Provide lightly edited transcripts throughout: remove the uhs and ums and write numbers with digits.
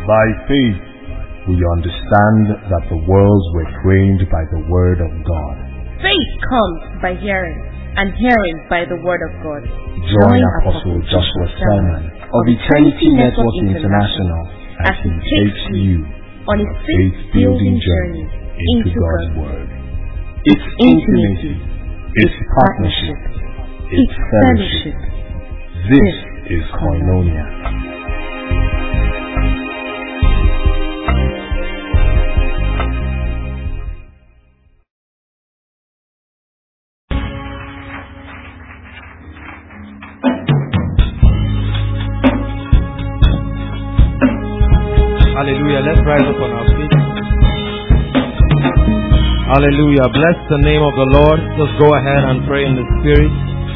By faith, we understand that the worlds were framed by the word of God. Faith comes by hearing, and hearing by the word of God. Join Apostle Joshua Selman of Eternity Network International as he takes you on his faith-building journey into God's Word. It's intimacy, it's partnership, it's fellowship. This is Koinonia. Hallelujah. Let's rise up on our feet. Hallelujah. Bless the name of the Lord. Just go ahead and pray in the Spirit.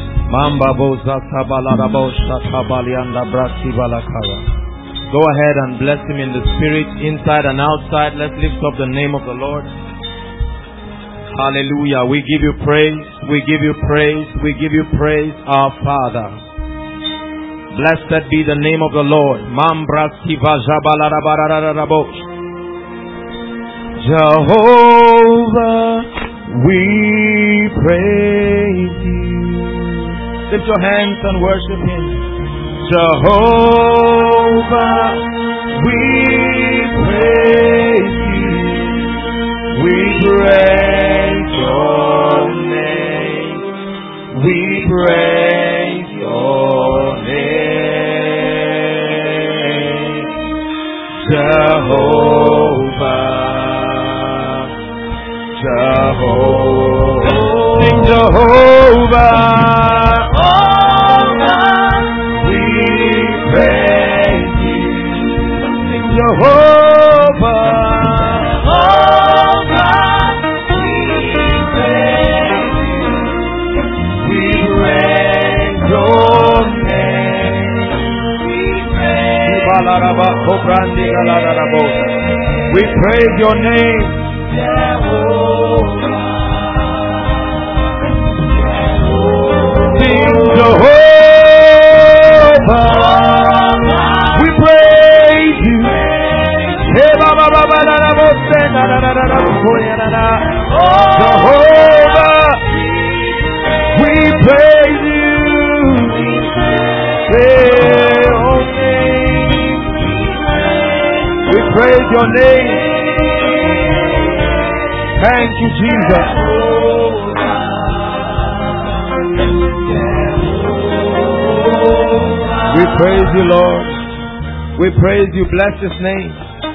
Go ahead and bless Him in the Spirit, inside and outside. Let's lift up the name of the Lord. Hallelujah. We give you praise. We give you praise. We give you praise, our Father. Blessed be the name of the Lord. Jehovah, we praise you. Lift your hands and worship Him. Jehovah, we praise you. We praise your name. We praise your name. Jehovah, Jehovah, sing Jehovah, we praise you. Sing Jehovah, we praise your name. We praise your name. Sing Jehovah, we praise you. Jehovah, we praise you. We praise your name. Thank you, Jesus. We praise you, Lord. We praise you. Bless His name.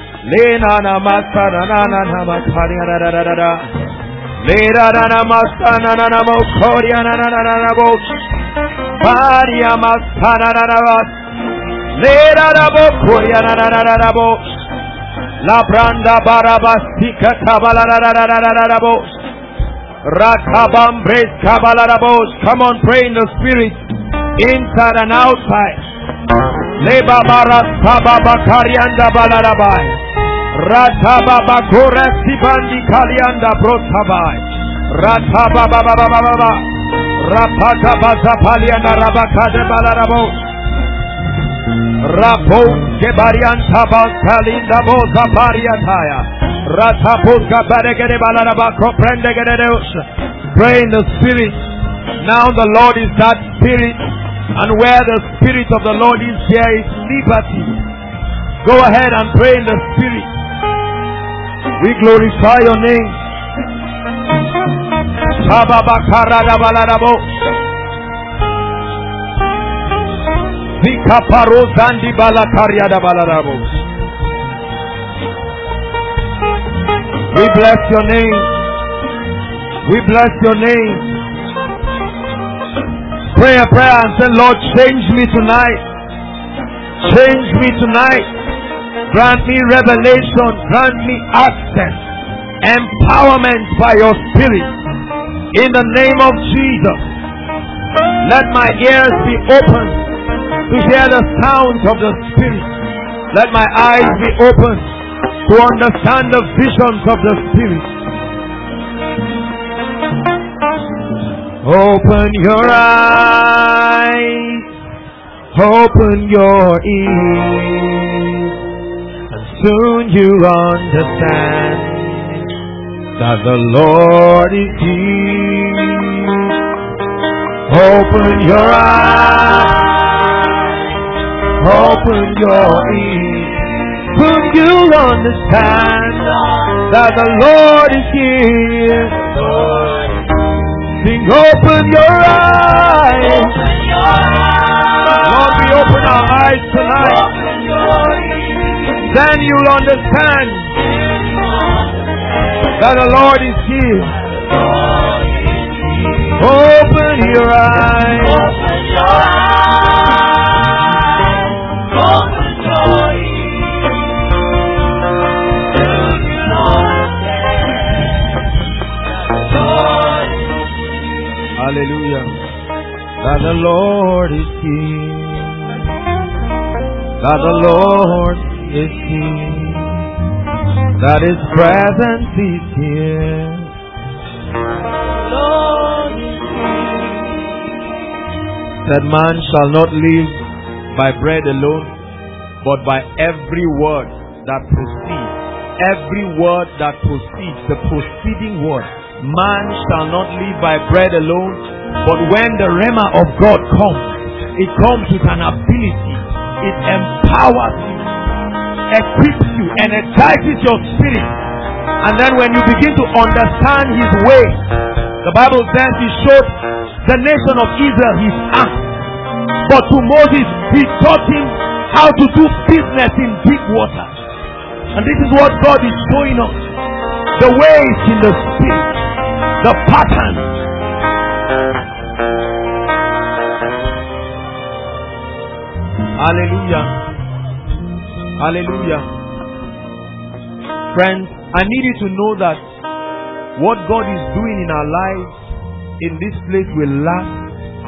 La branda barabastika kabalarararararabos. Rakabambres kabalarabos. Come on, pray in the Spirit, inside and outside. Leba baras kababakarianda balarabai. Ratababakora sibandi kalianda brotabai. Ratabababababa. Rapakabazapalianda rabakade balarabos. Rapos Gebarianta Balkalinda Boza Pariataya Ratapuska Baregede Balarabako Prendegedeus. Pray in the Spirit. Now the Lord is that Spirit, and where the Spirit of the Lord is, there is liberty. Go ahead and pray in the Spirit. We glorify your name. Sababakara Balarabos. We bless your name. We bless your name. Pray a prayer and say, Lord, change me tonight. Change me tonight. Grant me revelation. Grant me access. Empowerment by your Spirit. In the name of Jesus. Let my ears be open to hear the sound of the Spirit. Let my eyes be open to understand the visions of the Spirit. Open your eyes, open your ears, and Soon you understand that the Lord is here. Open your eyes, open your ears. Soon you'll understand that the Lord is here. Sing, open your eyes. Lord, we open our eyes tonight. Then you'll understand that the Lord is here. Open your eyes. Open your ears. Hallelujah. That the Lord is here. That the Lord is here. That His presence is here. Lord is here. That man shall not live by bread alone, but by every word that proceeds. Every word that proceeds, the proceeding word. Man shall not live by bread alone, but when the Rhema of God comes, it comes with an ability. It empowers you, equips you, energizes your spirit. And then when you begin to understand His way, the Bible says He showed the nation of Israel His act. But to Moses, He taught him how to do business in deep water. And this is what God is showing us. The ways in the spirit. The pattern. Hallelujah. Hallelujah. Friends, I need you to know that what God is doing in our lives in this place will last,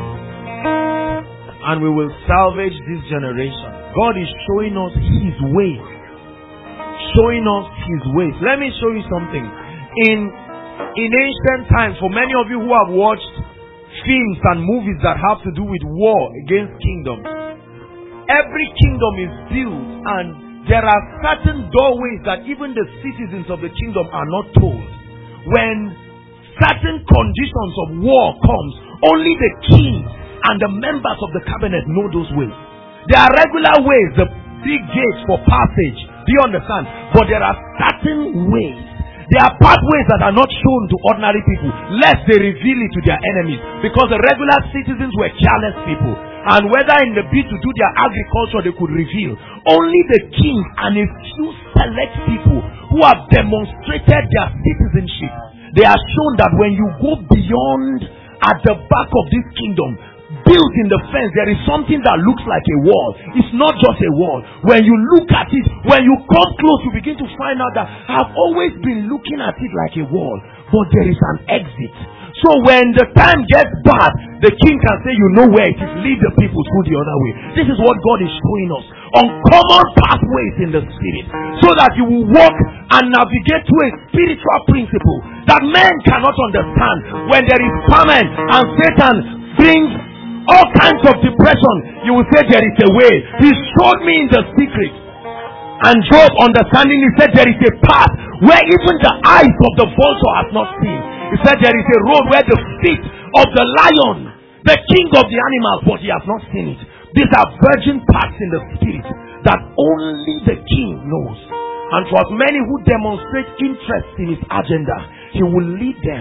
and we will salvage this generation. God is showing us His ways. Showing us His ways. Let me show you something. In ancient times, for many of you who have watched films and movies that have to do with war against kingdoms, every kingdom is built and there are certain doorways that even the citizens of the kingdom are not told. When certain conditions of war comes, only the king and the members of the cabinet know those ways. There are regular ways, the big gates for passage. Do you understand? But there are certain ways. There are pathways that are not shown to ordinary people, lest they reveal it to their enemies. Because the regular citizens were careless people. And whether in the bid to do their agriculture, they could reveal. Only the king and a few select people who have demonstrated their citizenship, they are shown that when you go beyond at the back of this kingdom, built in the fence, there is something that looks like a wall. It's not just a wall. When you look at it, when you come close, you begin to find out that I've always been looking at it like a wall, but there is an exit. So when the time gets bad, the king can say, you know where it is, lead the people through the other way. This is what God is showing us. Uncommon pathways in the spirit, so that you will walk and navigate through a spiritual principle that men cannot understand. When there is famine and Satan brings all kinds of depression, you will say there is a way. He showed me in the secret. And Job, understanding, he said there is a path where even the eyes of the vulture have not seen. He said there is a road where the feet of the lion, the king of the animals, but he has not seen it. These are virgin paths in the spirit that only the king knows. And for as many who demonstrate interest in his agenda, he will lead them.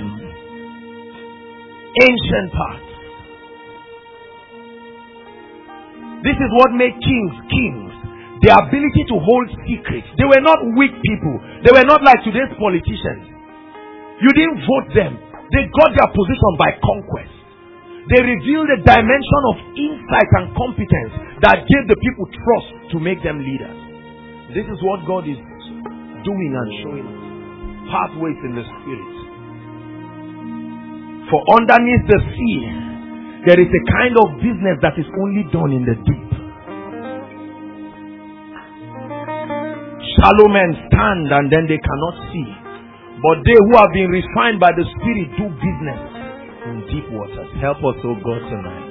Ancient paths. This is what made kings kings. The ability to hold secrets. They were not weak people. They were not like today's politicians. You didn't vote them. They got their position by conquest. They revealed a dimension of insight and competence that gave the people trust to make them leaders. This is what God is doing and showing us. Pathways in the spirit. For underneath the sea, there is a kind of business that is only done in the deep. Shallow men stand and then they cannot see. But they who have been refined by the Spirit do business in deep waters. Help us, oh God, tonight.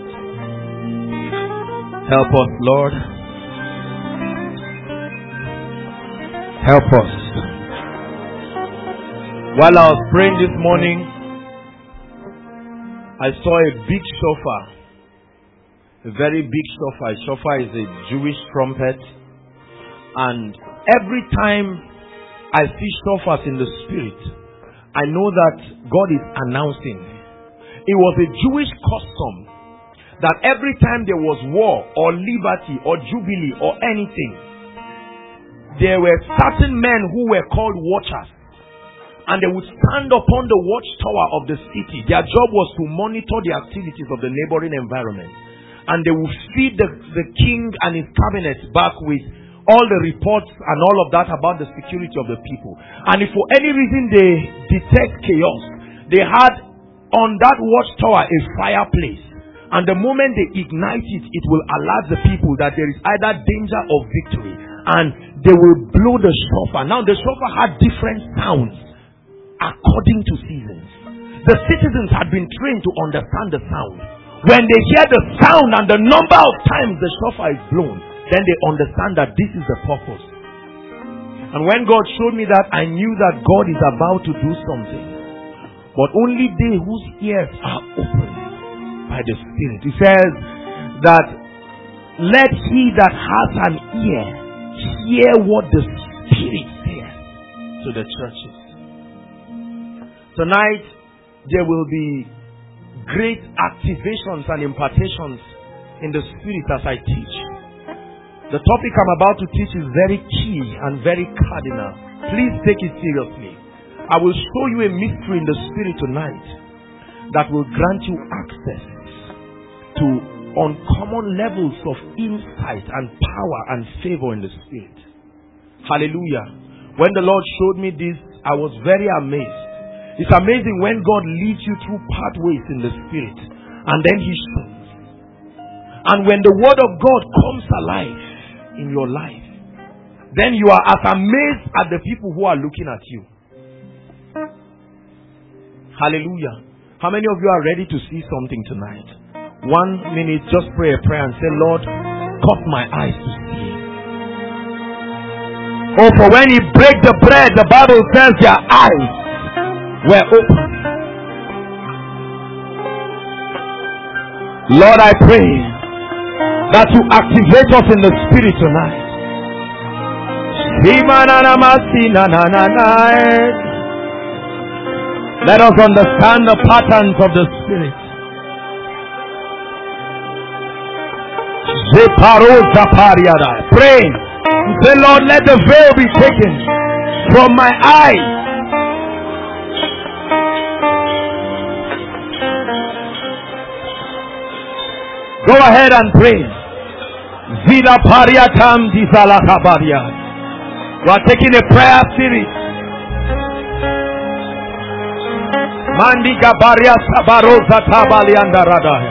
Help us, Lord. Help us. While I was praying this morning, I saw a big shofar. A very big shofar. A shofar is a Jewish trumpet. And every time I see shofars in the spirit, I know that God is announcing. It was a Jewish custom that every time there was war or liberty or jubilee or anything, there were certain men who were called watchers, and they would stand upon the watchtower of the city. Their job was to monitor the activities of the neighboring environment, and they would feed the king and his cabinet back with all the reports and all of that about the security of the people. And if for any reason they detect chaos, they had on that watchtower a fireplace. And the moment they ignite it, it will alert the people that there is either danger or victory. And they will blow the shofar. Now the shofar had different sounds according to seasons. The citizens had been trained to understand the sound. When they hear the sound and the number of times the shofar is blown, then they understand that this is the purpose. And when God showed me that, I knew that God is about to do something. But only they whose ears are open by the Spirit. He says that let he that has an ear hear what the Spirit says to the churches. Tonight there will be great activations and impartations in the Spirit as I teach. The topic I'm about to teach is very key and very cardinal. Please take it seriously. I will show you a mystery in the Spirit tonight that will grant you access to uncommon levels of insight and power and favor in the Spirit. Hallelujah. When the Lord showed me this, I was very amazed. It's amazing when God leads you through pathways in the Spirit, and then He shows. And when the Word of God comes alive in your life, then you are as amazed at the people who are looking at you. Hallelujah. How many of you are ready to see something tonight? 1 minute, just pray a prayer and say, Lord, cause my eyes to see. Oh, for when He break the bread, the Bible says their eyes were open. Lord, I pray that you activate us in the Spirit tonight. Let us understand the patterns of the Spirit. Pray. Say, Lord, let the veil be taken from my eyes. Go ahead and pray. Vida pariatam disalakabaria. We are taking a prayer series. Mandi gabaria sabarosa tabalianda radaya.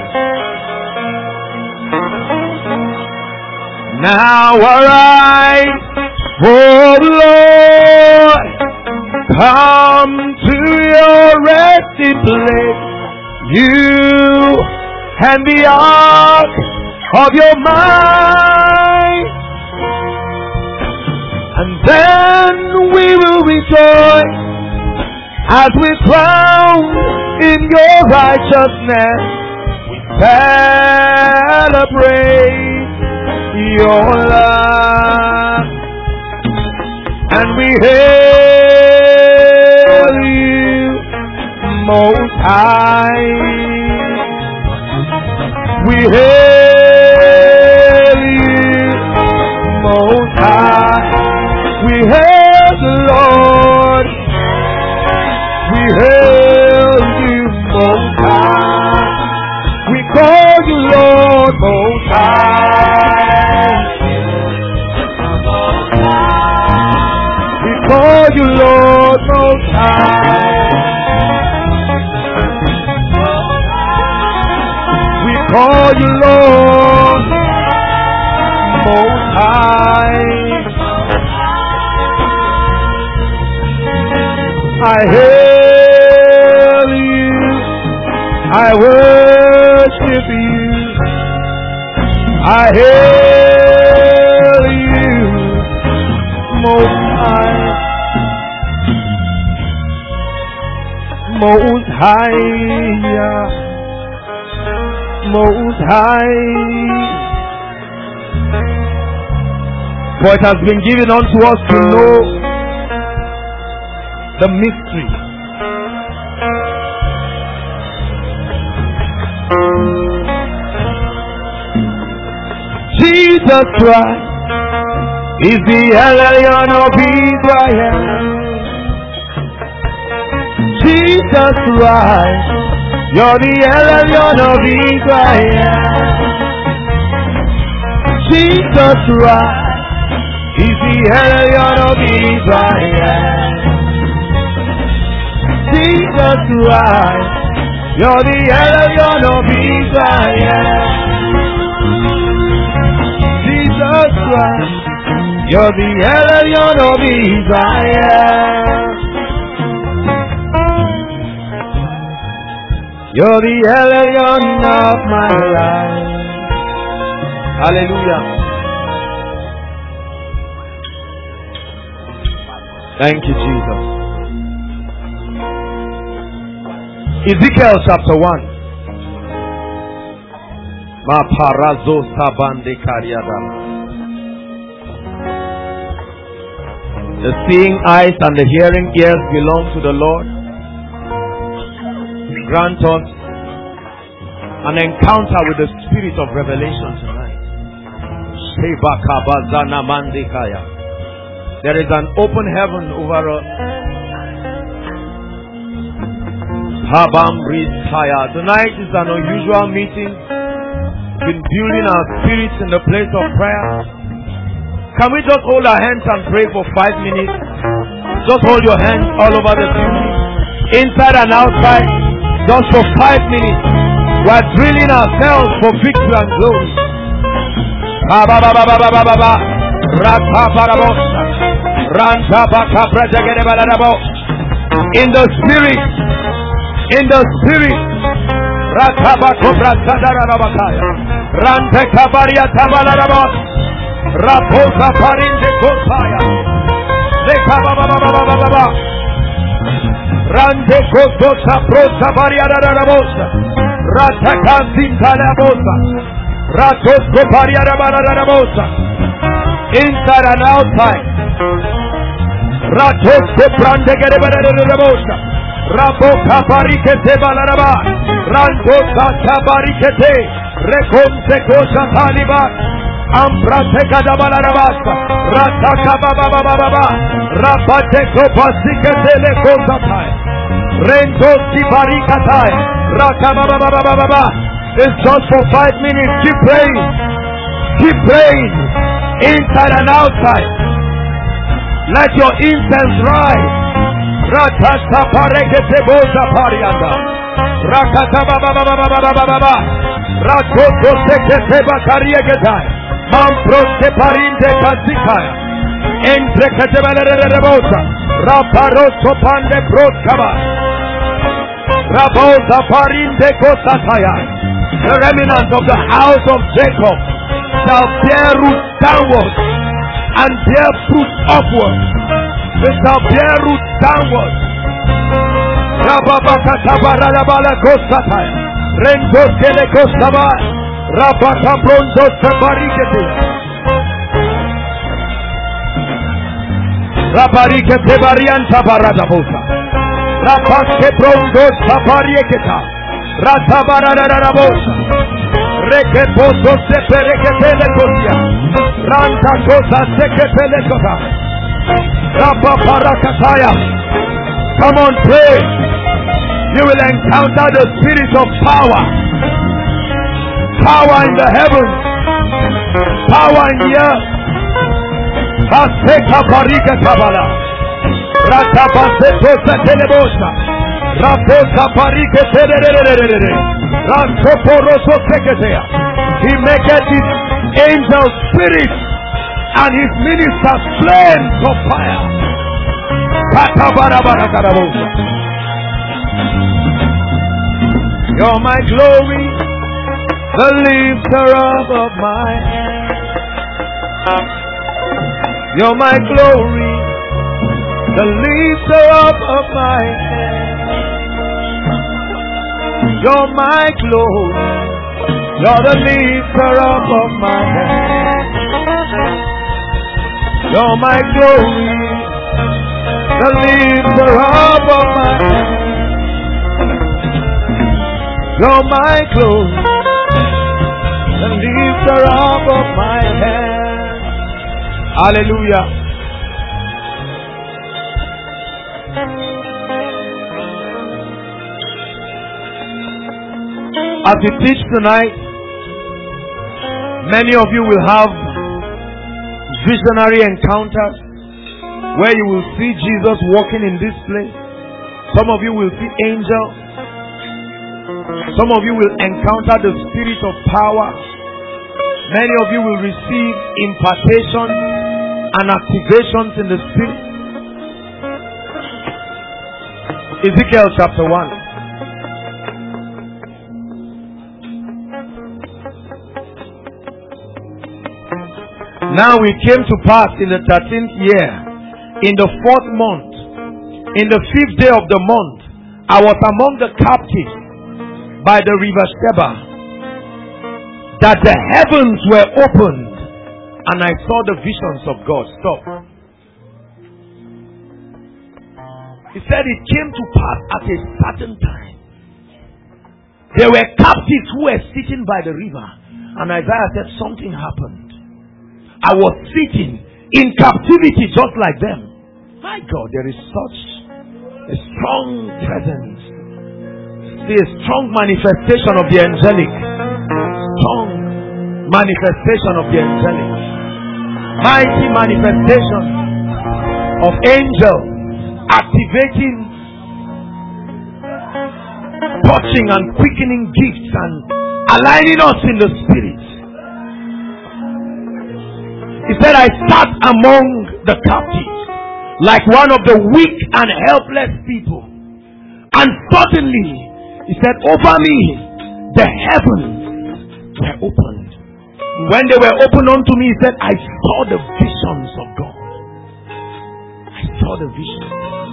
Now arise, oh Lord, come to your resting place. You and the ark of your mind, and then we will rejoice as we crown in your righteousness. We celebrate your love, and we hail you most high. We hail you most high. We hail the Lord. We hail you most high. We call you Lord most high. We call you Lord most high. Call you Lord most high. I hail you, I worship you, I hail you most high. Most High, Most High. For it has been given unto us to know the mystery. Jesus Christ is the Lion of Israel. Jesus Christ, you're the Lion of Israel. Jesus Christ is the Lion of Israel. Jesus Christ, you're the Lion of Israel. Jesus Christ, you're the Lion of Israel. You're the Lion of my life. Hallelujah. Thank you, Jesus. Ezekiel chapter 1. Ma parazo sabande kariada. The seeing eyes and the hearing ears belong to the Lord. Grant us an encounter with the spirit of revelation tonight. There is an open heaven over us. Tonight is an unusual meeting. We've been building our spirits in the place of prayer. Can we just hold our hands and pray for 5 minutes? Just hold your hands all over the building, inside and outside, just for 5 minutes. We're drilling ourselves for victory and glory. In the spirit, in the spirit. Raposa parinde kosaya. Rande kososa prosa variada rabosa. Ratakansinta rabosa. Ratosko variada rabosa. Inside and outside. Ratosko brande gere rabosa. Raboka barikete balaraba. Randosa tabarikete. Rekonse kosha taliba. Ambrateka da balarabasa. Rataka baba baba. Rapateko pasikete le kosatai. Rendo si barikatai. Rakaba baba. It's just for 5 minutes. Keep praying. Keep praying. Inside and outside. Let your incense rise. Rataka parekete bosa parianda. Rakata baba. Rakoto sekete bakariyegetai. Mamproste parinde kasikaya. Entre katebalere rebosa. Raparoso pande proskaba. Rabosa parinde kosataya. The remnant of the house of Jacob shall bear root downwards and bear fruit upwards. They shall bear root downwards. Rababakatabara kosataya. Rendo kele kosaba. Rabaka bronzo sabarikete. Rabarikete varianta barada bosa. Rapaske bronzo sabariketa. Ratabarada bosa. Reke boso seperekete le kosia. Ranta kosa sekete le kota. Rapaparakataya. Come on, pray. You will encounter the spirit of power. Power in the heavens. Power in the earth. Aseka barika tabala. Ratabaseto setelebosa. Raposa barika telelelelelele. Rantoporoso seketea. He maketh his angel spirits and his ministers flames of fire. Katabarabarabosa. You're my glory, the lifter up of my head. You're my glory, the lifter up of my head. You're my glory. You're the lifter up of my head. You're my glory. The lifter up of my head. You're my glory. The lifter up of my head. Hallelujah. As we teach tonight, many of you will have visionary encounters where you will see Jesus walking in this place. Some of you will see angels. Some of you will encounter the spirit of power. Many of you will receive impartations and activations in the spirit. Ezekiel chapter 1. Now it came to pass in the 13th year, in the 4th month, in the 5th day of the month, I was among the captives by the river Sheba, that the heavens were opened, and I saw the visions of God. Stop. He said it came to pass at a certain time. There were captives who were sitting by the river, and Isaiah said something happened. I was sitting in captivity just like them. My God, there is such a strong presence. See, a strong manifestation of the angelic. Strong manifestation of the angelic. Mighty manifestation of angels activating, touching and quickening gifts and aligning us in the spirit. He said, I sat among the captives like one of the weak and helpless people. And suddenly, he said, over me, the heavens were opened. When they were opened unto me, he said, I saw the visions of God. I saw the visions.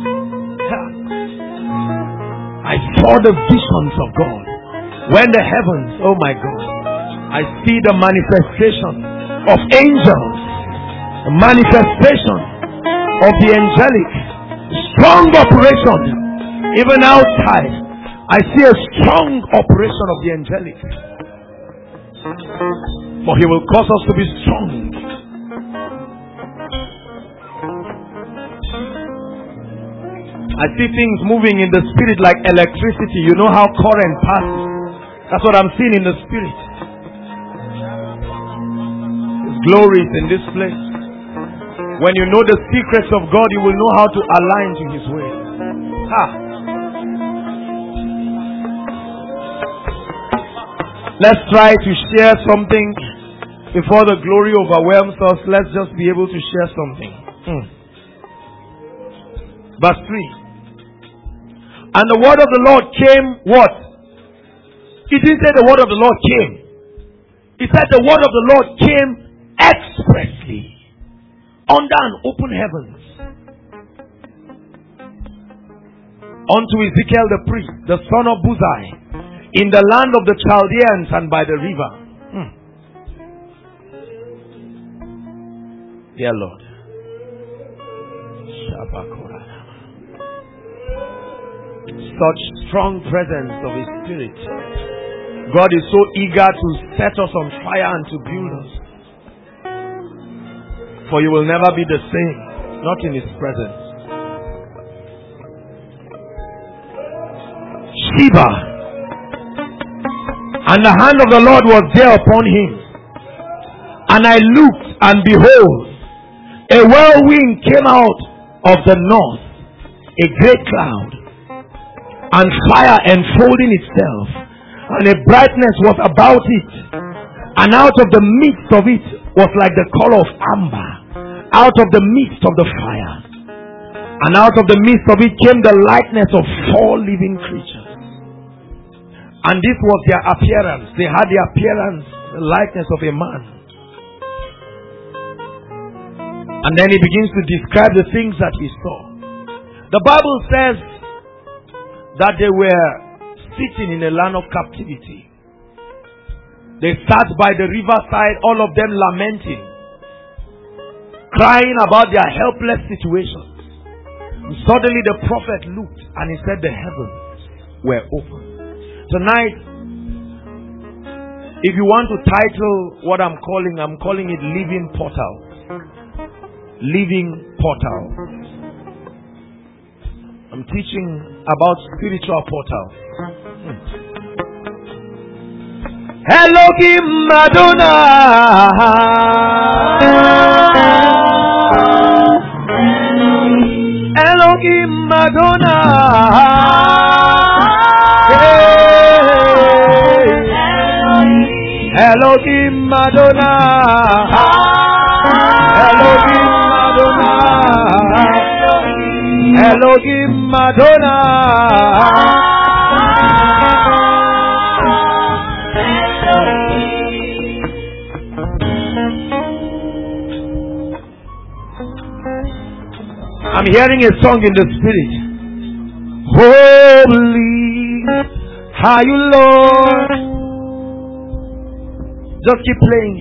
I saw the visions of God. When the heavens, oh my God, I see the manifestation of angels, the manifestation of the angelic, strong operation. Even outside, I see a strong operation of the angelic. For he will cause us to be strong. I see things moving in the spirit like electricity. You know how current passes. That's what I'm seeing in the spirit. Glory is in this place. When you know the secrets of God, you will know how to align to His way. Let's try to share something before the glory overwhelms us. Let's just be able to share something. Verse 3. And the word of the Lord came, what? He didn't say the word of the Lord came. He said the word of the Lord came expressly under an open heavens unto Ezekiel the priest, the son of Buzi, in the land of the Chaldeans and by the river. Dear Lord, such strong presence of His Spirit. God is so eager to set us on fire and to build us. For you will never be the same, not in His presence. Sheba. And the hand of the Lord was there upon him. And I looked, and behold, a whirlwind came out of the north, a great cloud, and fire enfolding itself, and a brightness was about it, and out of the midst of it was like the color of amber, out of the midst of the fire, and out of the midst of it came the likeness of 4 living creatures. And this was their appearance. They had the appearance, the likeness of a man. And then he begins to describe the things that he saw. The Bible says that they were sitting in a land of captivity. They sat by the riverside, all of them lamenting, crying about their helpless situations. And suddenly the prophet looked and he said the heavens were open. Tonight, if you want to title what I'm calling it Living Portal. Living Portal. I'm teaching about spiritual portals. Elohim Madonna. Elohim Madonna. Elohim Madonna. Elohim Madonna. Elohim Madonna. I'm hearing a song in the spirit. Holy are you, Lord. Just keep playing.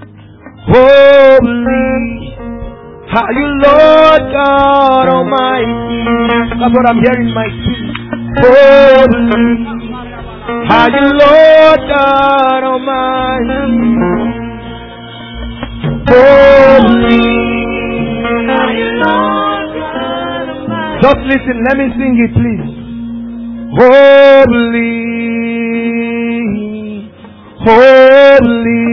Holy are you, Lord God Almighty. That's what I'm hearing in my spirit. Holy are you, Lord God Almighty. Holy are you, Lord. Just listen, let me sing it, please. Holy, holy,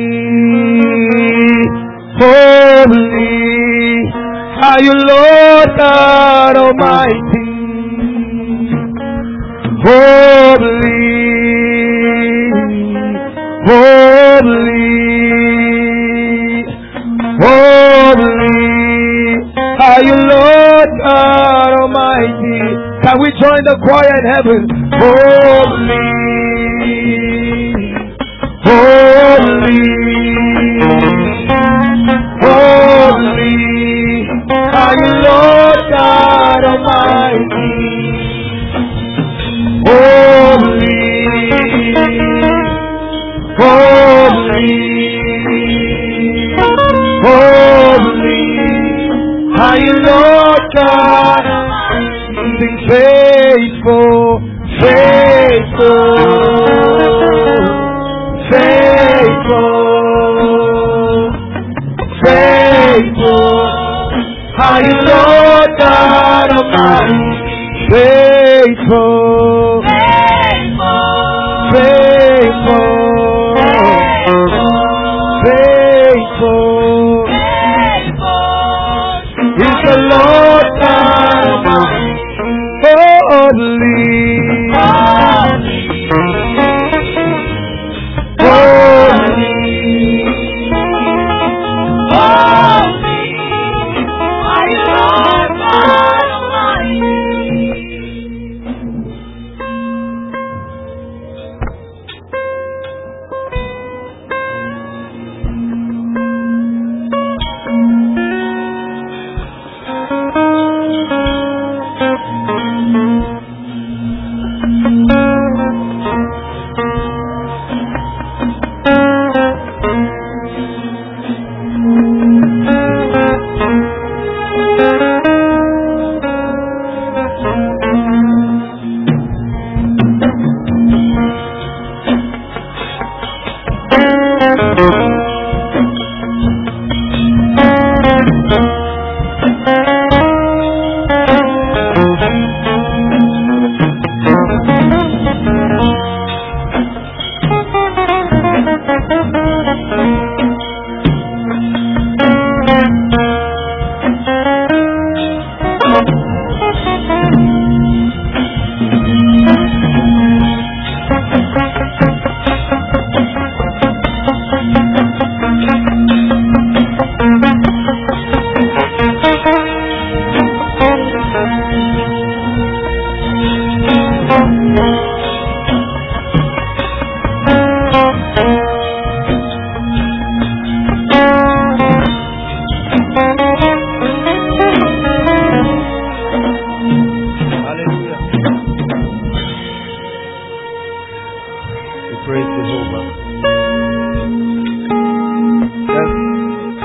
holy are you, Lord God Almighty. Holy, holy, holy are you, Lord God Almighty. Can we join the choir in heaven? Holy, holy, holy are you, Lord God Almighty. Holy, holy, holy are you, Lord God? Sing faithful, faithful, faithful, faithful are you, Lord God Almighty? Faithful, faithful, faithful, is the Lord God Almighty. Holy, holy, are you, Lord God Almighty.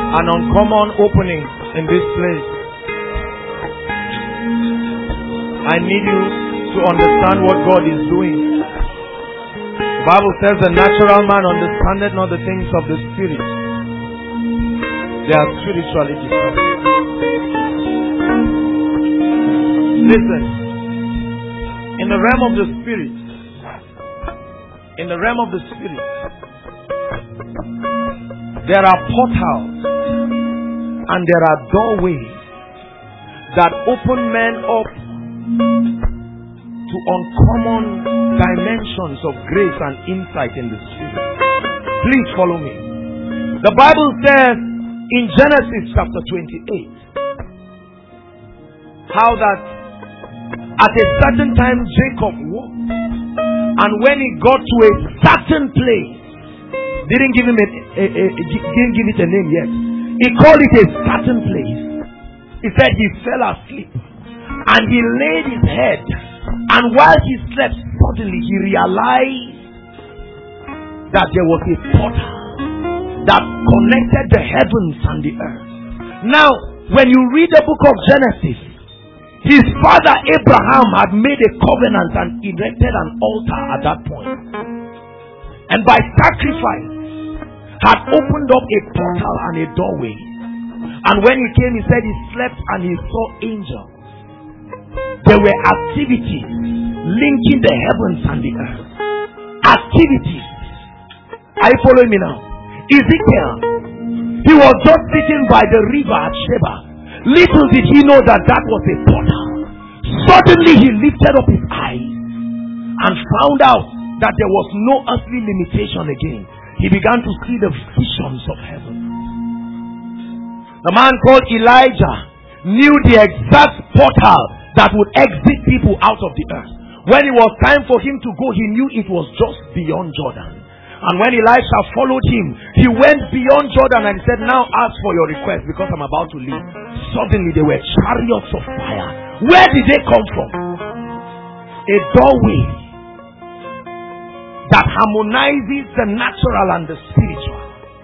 An uncommon opening in this place. I need you to understand what God is doing. The Bible says the natural man understandeth not the things of the Spirit. They are spiritually discerned. Listen. In the realm of the Spirit, there are portals and there are doorways that open men up to uncommon dimensions of grace and insight in the Spirit. Please follow me. The Bible says in Genesis chapter 28 how that at a certain time Jacob walked, and when he got to a certain place, didn't give it a name yet. He called it a certain place. He said he fell asleep and he laid his head, and while he slept, suddenly he realized that there was a portal that connected the heavens and the earth. Now, when you read the book of Genesis, his father Abraham had made a covenant and erected an altar at that point, and by sacrifice had opened up a portal and a doorway. And when he came, he said he slept and he saw angels. There were activities linking the heavens and the earth. Activities. Are you following me now? Ezekiel, he was just sitting by the river at Sheba. Little did he know that that was a portal. Suddenly he lifted up his eyes and found out that there was no earthly limitation again. He began to see the visions of heaven. The man called Elijah knew the exact portal that would exit people out of the earth. When it was time for him to go, he knew it was just beyond Jordan. And when Elisha followed him, he went beyond Jordan and he said, now ask for your request because I'm about to leave. Suddenly there were chariots of fire. Where did they come from? A doorway that harmonizes the natural and the spiritual.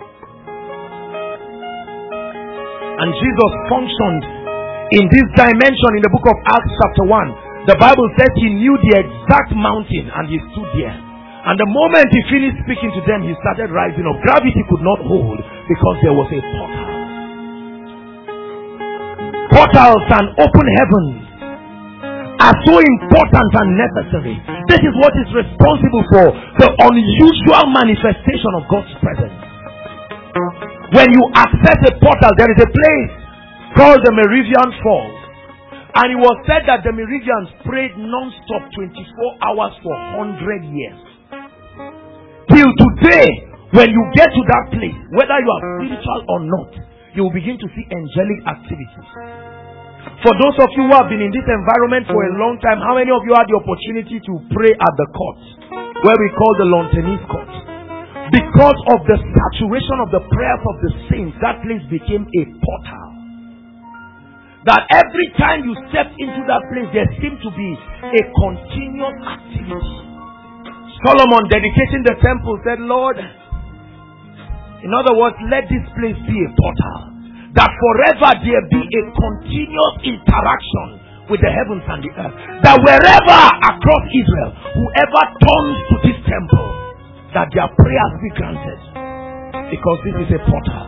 And Jesus functioned in this dimension in the book of Acts chapter 1. The Bible says he knew the exact mountain and he stood there. And the moment he finished speaking to them, he started rising up. Gravity could not hold because there was a portal. Portals and open heavens are so important and necessary. This is what is responsible for the unusual manifestation of God's presence. When you access a portal, there is a place called the Meridian Falls. And it was said that the Meridians prayed non-stop 24 hours for 100 years. Till today, when you get to that place, whether you are spiritual or not, you will begin to see angelic activities. For those of you who have been in this environment for a long time, how many of you had the opportunity to pray at the court, where we call the Lontenise Court? Because of the saturation of the prayers of the saints, that place became a portal. That every time you step into that place, there seemed to be a continuous activity. Solomon, dedicating the temple, said, Lord, in other words, let this place be a portal. That forever there be a continuous interaction with the heavens and the earth. That wherever across Israel, whoever turns to this temple, that their prayers be granted. Because this is a portal.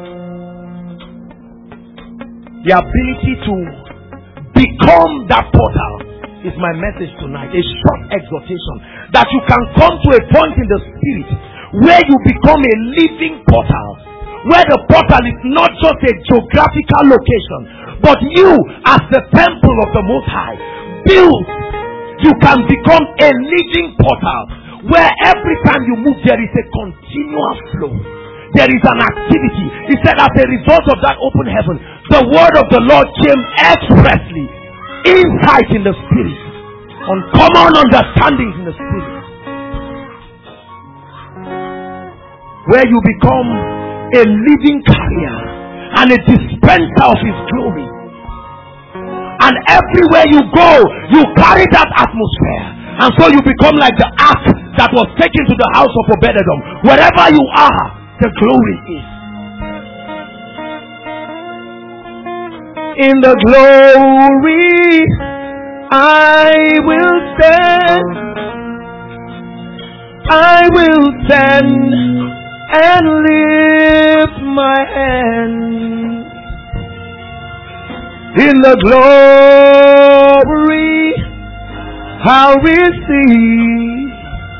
The ability to become that portal is my message tonight. A short exhortation. That you can come to a point in the spirit where you become a living portal. Where the portal is not just a geographical location, but you as the temple of the Most High built, you can become a living portal where every time you move there is a continuous flow. There is an activity. He said as a result of that open heaven, the word of the Lord came expressly. Insight in the spirit. Uncommon understandings in the spirit. Where you become a living carrier and a dispenser of his glory. And everywhere you go, you carry that atmosphere. And so you become like the ark that was taken to the house of Obed-Edom. Wherever you are, the glory is. In the glory I will stand. I will stand and lift my hand. In the glory I'll receive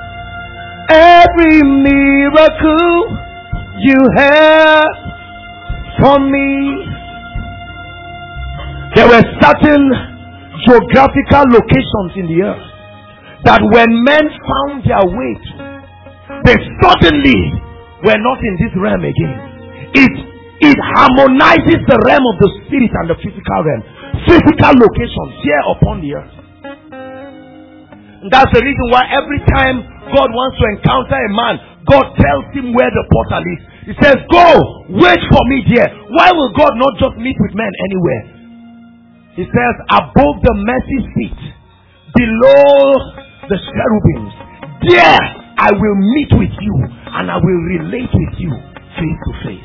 every miracle you have for me. There were certain geographical locations in the earth that when men found their way to, they suddenly were not in this realm again. It harmonizes the realm of the spirit and the physical realm. Physical locations here upon the earth. And that's the reason why every time God wants to encounter a man, God tells him where the portal is. He says, go, wait for me there. Why will God not just meet with men anywhere? He says, above the mercy seat, below the cherubims, there I will meet with you and I will relate with you face to face.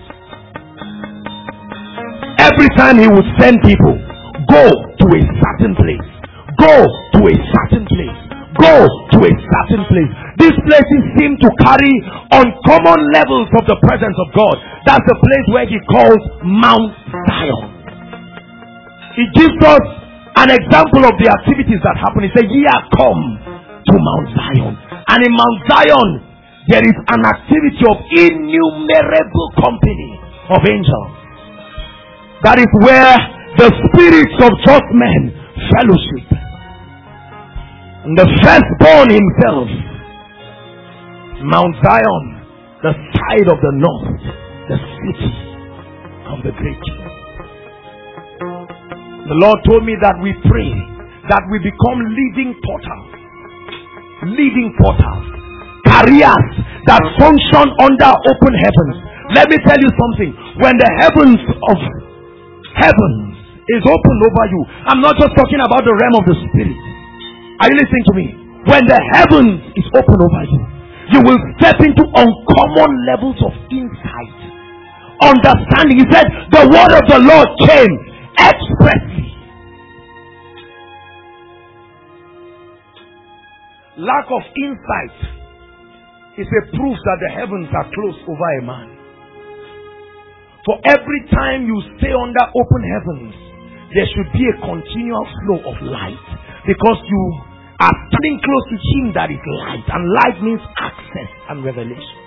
Every time he would send people, go to a certain place, go to a certain place, go to a certain place. These places seem to carry uncommon levels of the presence of God. That's the place where he calls Mount Zion. He gives us an example of the activities that happen. He said, ye are come to Mount Zion. And in Mount Zion, there is an activity of innumerable company of angels. That is where the spirits of just men fellowship. And the firstborn himself, Mount Zion, the side of the north, the city of the great King. The Lord told me that we pray that we become living portals. Living portals. Careers that function under open heavens. Let me tell you something. When the heavens of heavens is opened over you, I'm not just talking about the realm of the spirit. Are you listening to me? When the heavens is open over you, you will step into uncommon levels of insight, understanding. He said, the word of the Lord came expressly. Lack of insight is a proof that the heavens are closed over a man. For every time you stay under open heavens, there should be a continual flow of light, because you are standing close to him that is light, and light means access and revelation.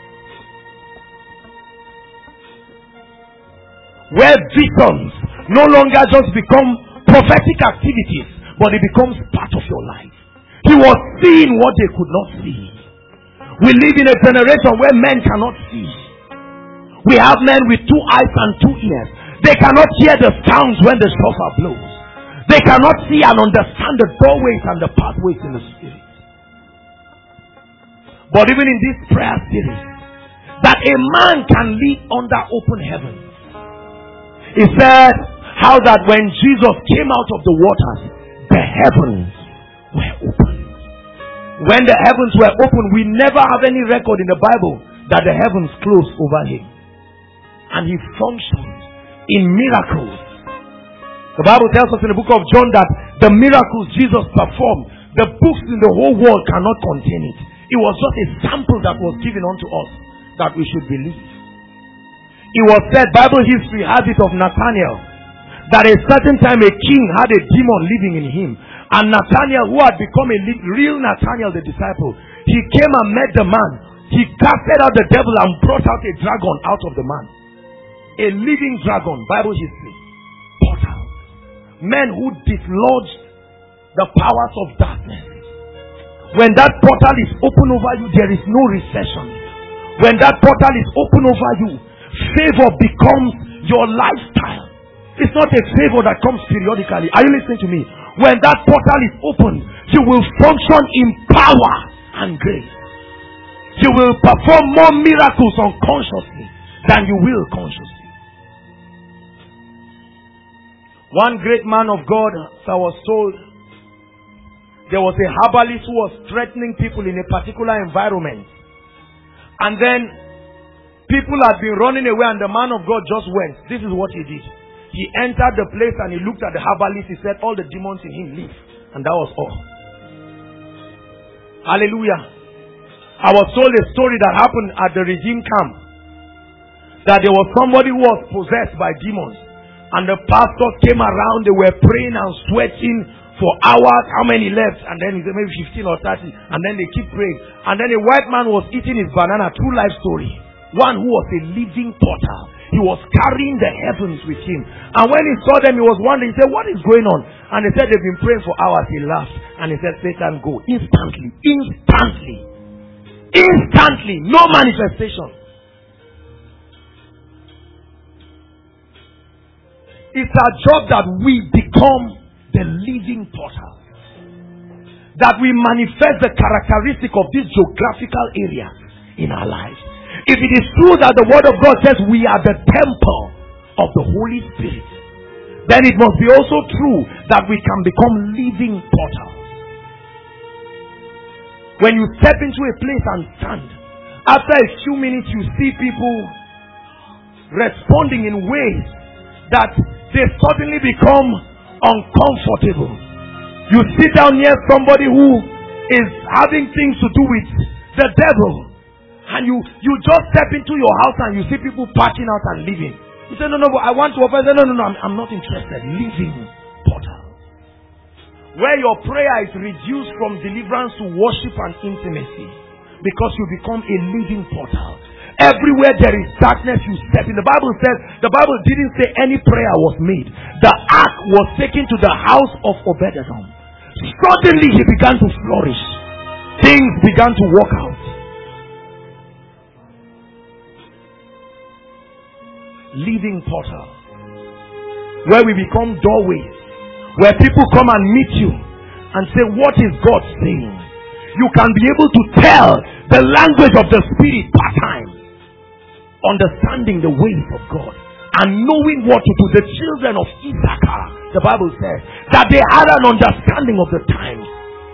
Where visions no longer just become prophetic activities, but it becomes part of your life. He was seeing what they could not see. We live in a generation where men cannot see. We have men with 2 eyes and 2 ears. They cannot hear the sounds when the shofar blows. They cannot see and understand the doorways and the pathways in the spirit. But even in this prayer series, that a man can live under open heaven. He said how that when Jesus came out of the waters, the heavens were open. When the heavens were open, we never have any record in the Bible that the heavens closed over him. And he functioned in miracles. The Bible tells us in the book of John that the miracles Jesus performed, the books in the whole world cannot contain it. It was just a sample that was given unto us that we should believe. It was said, Bible history has it of Nathanael, that a certain time a king had a demon living in him. And Nathanael, who had become a real Nathanael the disciple, he came and met the man. He casted out the devil and brought out a dragon out of the man. A living dragon. Bible history. Portal. Men who dislodged the powers of darkness. When that portal is open over you, there is no recession. When that portal is open over you, favor becomes your lifestyle. It's not a favor that comes periodically. Are you listening to me? When that portal is open, you will function in power and grace. You will perform more miracles unconsciously than you will consciously. One great man of God that was told, there was a herbalist who was threatening people in a particular environment. And then people had been running away and the man of God just went. This is what he did. He entered the place and he looked at the herbalist. He said, all the demons in him leave. And that was all. Hallelujah. I was told a story that happened at the Redeem camp. That there was somebody who was possessed by demons. And the pastors came around. They were praying and sweating for hours. How many left? And then he said maybe 15 or 30. And then they keep praying. And then a white man was eating his banana. True life story. One who was a living portal. He was carrying the heavens with him. And when he saw them, he was wondering. He said, what is going on? And they said they've been praying for hours. He laughed. And he said, Satan, go. Instantly. Instantly. Instantly. No manifestation. It's our job that we become the living portal. That we manifest the characteristic of these geographical areas in our lives. If it is true that the word of God says we are the temple of the Holy Spirit, then it must be also true that we can become living portals. When you step into a place and stand, after a few minutes you see people responding in ways that they suddenly become uncomfortable. You sit down near somebody who is having things to do with the devil. And you just step into your house and you see people packing out and leaving. You say, no, but I want to offer. No, I'm not interested. Living portal. Where your prayer is reduced from deliverance to worship and intimacy. Because you become a living portal. Everywhere there is darkness, you step in. The Bible says, the Bible didn't say any prayer was made. The ark was taken to the house of Obed-Edom. Suddenly he began to flourish. Things began to work out. Living portal, where we become doorways, where people come and meet you and say, what is God saying? You can be able to tell the language of the Spirit part time, understanding the ways of God and knowing what to do. The children of Issachar, the Bible says that they had an understanding of the times,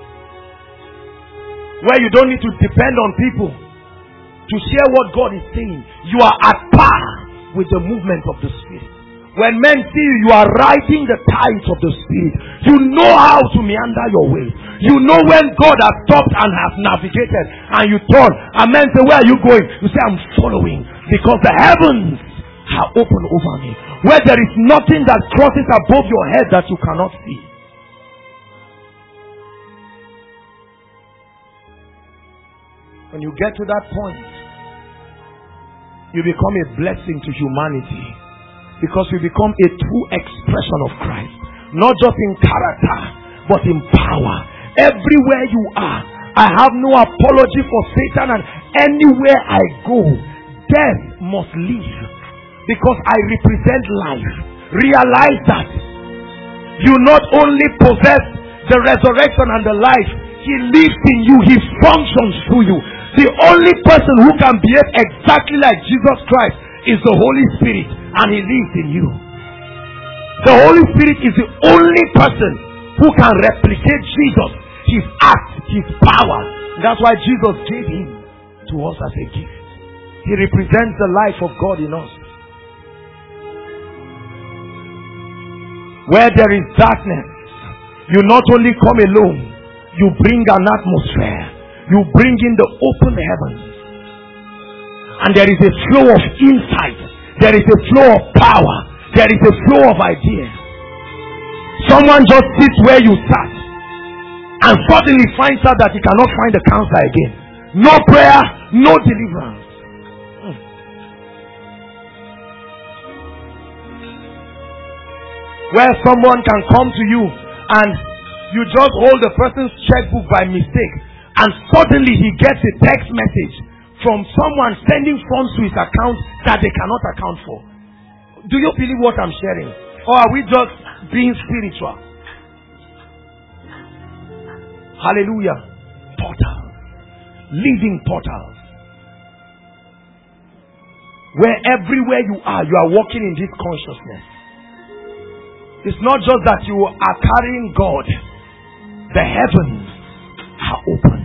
where you don't need to depend on people to share what God is saying. You are at par with the movement of the Spirit. When men see you, you are riding the tides of the Spirit. You know how to meander your way. You know when God has stopped and has navigated, and you turn, and men say, where are you going? You say, I'm following, because the heavens are open over me, where there is nothing that crosses above your head that you cannot see. When you get to that point, you become a blessing to humanity, because you become a true expression of Christ, not just in character but in power. Everywhere you are, I have no apology for Satan, and anywhere I go, death must leave, because I represent life. Realize that you not only possess the resurrection and the life, he lives in you, he functions through you. The only person who can behave exactly like Jesus Christ is the Holy Spirit, and he lives in you. The Holy Spirit is the only person who can replicate Jesus, his act, his power. That's why Jesus gave him to us as a gift. He represents the life of God in us. Where there is darkness, you not only come alone, you bring an atmosphere. You bring in the open heavens. And there is a flow of insight. There is a flow of power. There is a flow of ideas. Someone just sits where you sat and suddenly finds out that he cannot find the counselor again. No prayer, no deliverance. Where someone can come to you and you just hold the person's checkbook by mistake, and suddenly he gets a text message from someone sending funds to his account that they cannot account for. Do you believe what I'm sharing? Or are we just being spiritual? Hallelujah. Portals. Living portals. Where everywhere you are walking in this consciousness. It's not just that you are carrying God. The heavens are open.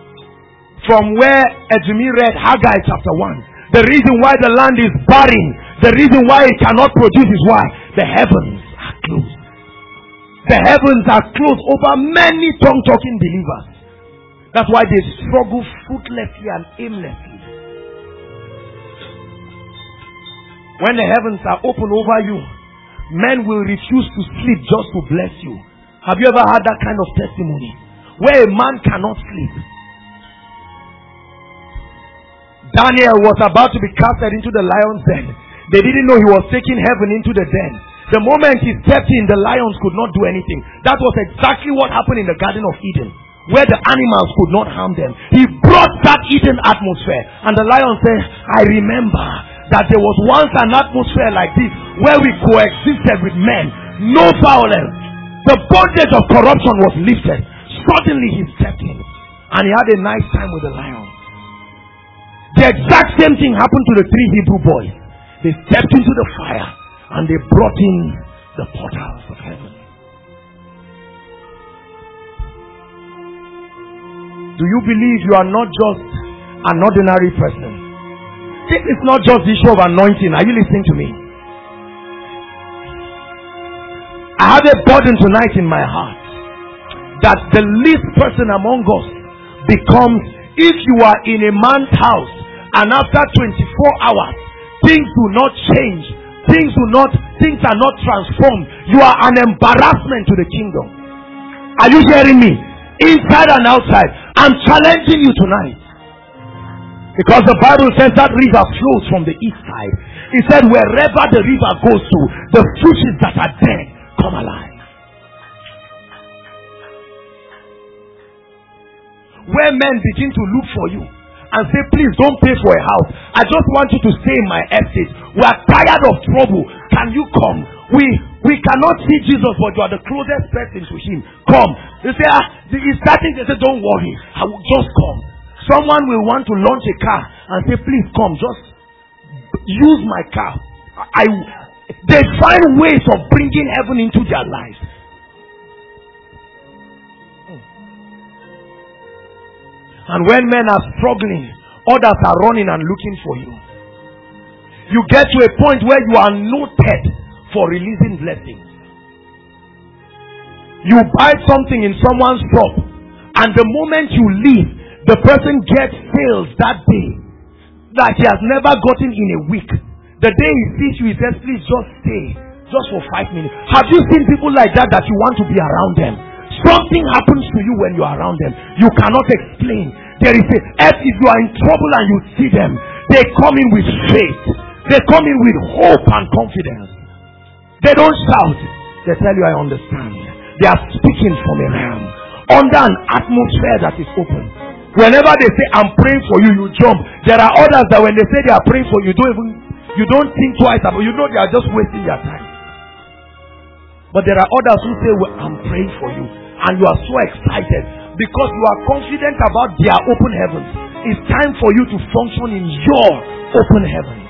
From where Ejimi read Haggai chapter 1, the reason why the land is barren The reason why it cannot produce is why? The heavens are closed. The heavens are closed over many tongue-talking believers. That's why they struggle fruitlessly and aimlessly. When the heavens are open over you, men will refuse to sleep just to bless you. Have you ever had that kind of testimony? Where a man cannot sleep. Daniel was about to be casted into the lion's den. They didn't know he was taking heaven into the den. The moment he stepped in, the lions could not do anything. That was exactly what happened in the Garden of Eden, where the animals could not harm them. He brought that Eden atmosphere, and the lion said, I remember that there was once an atmosphere like this where we coexisted with men. No violence. The bondage of corruption was lifted. Suddenly he stepped in, and he had a nice time with the lion. The exact same thing happened to the 3 Hebrew boys. They stepped into the fire and they brought in the portals of heaven. Do you believe you are not just an ordinary person? This is not just the issue of anointing. Are you listening to me? I have a burden tonight in my heart that the least person among us becomes, if you are in a man's house and after 24 hours things do not change, things are not transformed, you are an embarrassment to the kingdom. Are you hearing me? Inside and outside. I'm challenging you tonight. Because the Bible says that river flows from the east side. It said wherever the river goes to, the fishes that are dead come alive. Where men begin to look for you and say, please don't pay for a house. I just want you to stay in my estate. We are tired of trouble. Can you come? We cannot see Jesus, but you are the closest person to him. Come. They say, he's starting. They say, don't worry. I will just come. Someone will want to launch a car and say, please come. Just use my car. They find ways of bringing heaven into their lives. And when men are struggling, others are running and looking for you. You get to a point where you are noted for releasing blessings. You buy something in someone's shop, and the moment you leave, the person gets sales that day that he has never gotten in a week. The day he sees you, he says, please just stay, just for 5 minutes. Have you seen people like that you want to be around them? Something happens to you when you are around them. You cannot explain. There is if you are in trouble and you see them, they come in with faith. They come in with hope and confidence. They don't shout. They tell you, I understand. They are speaking from a realm, under an atmosphere that is open. Whenever they say, I'm praying for you, you jump. There are others that when they say they are praying for you, you don't think twice about it. You know they are just wasting their time. But there are others who say, well, I'm praying for you. And you are so excited because you are confident about their open heavens. It's time for you to function in your open heaven,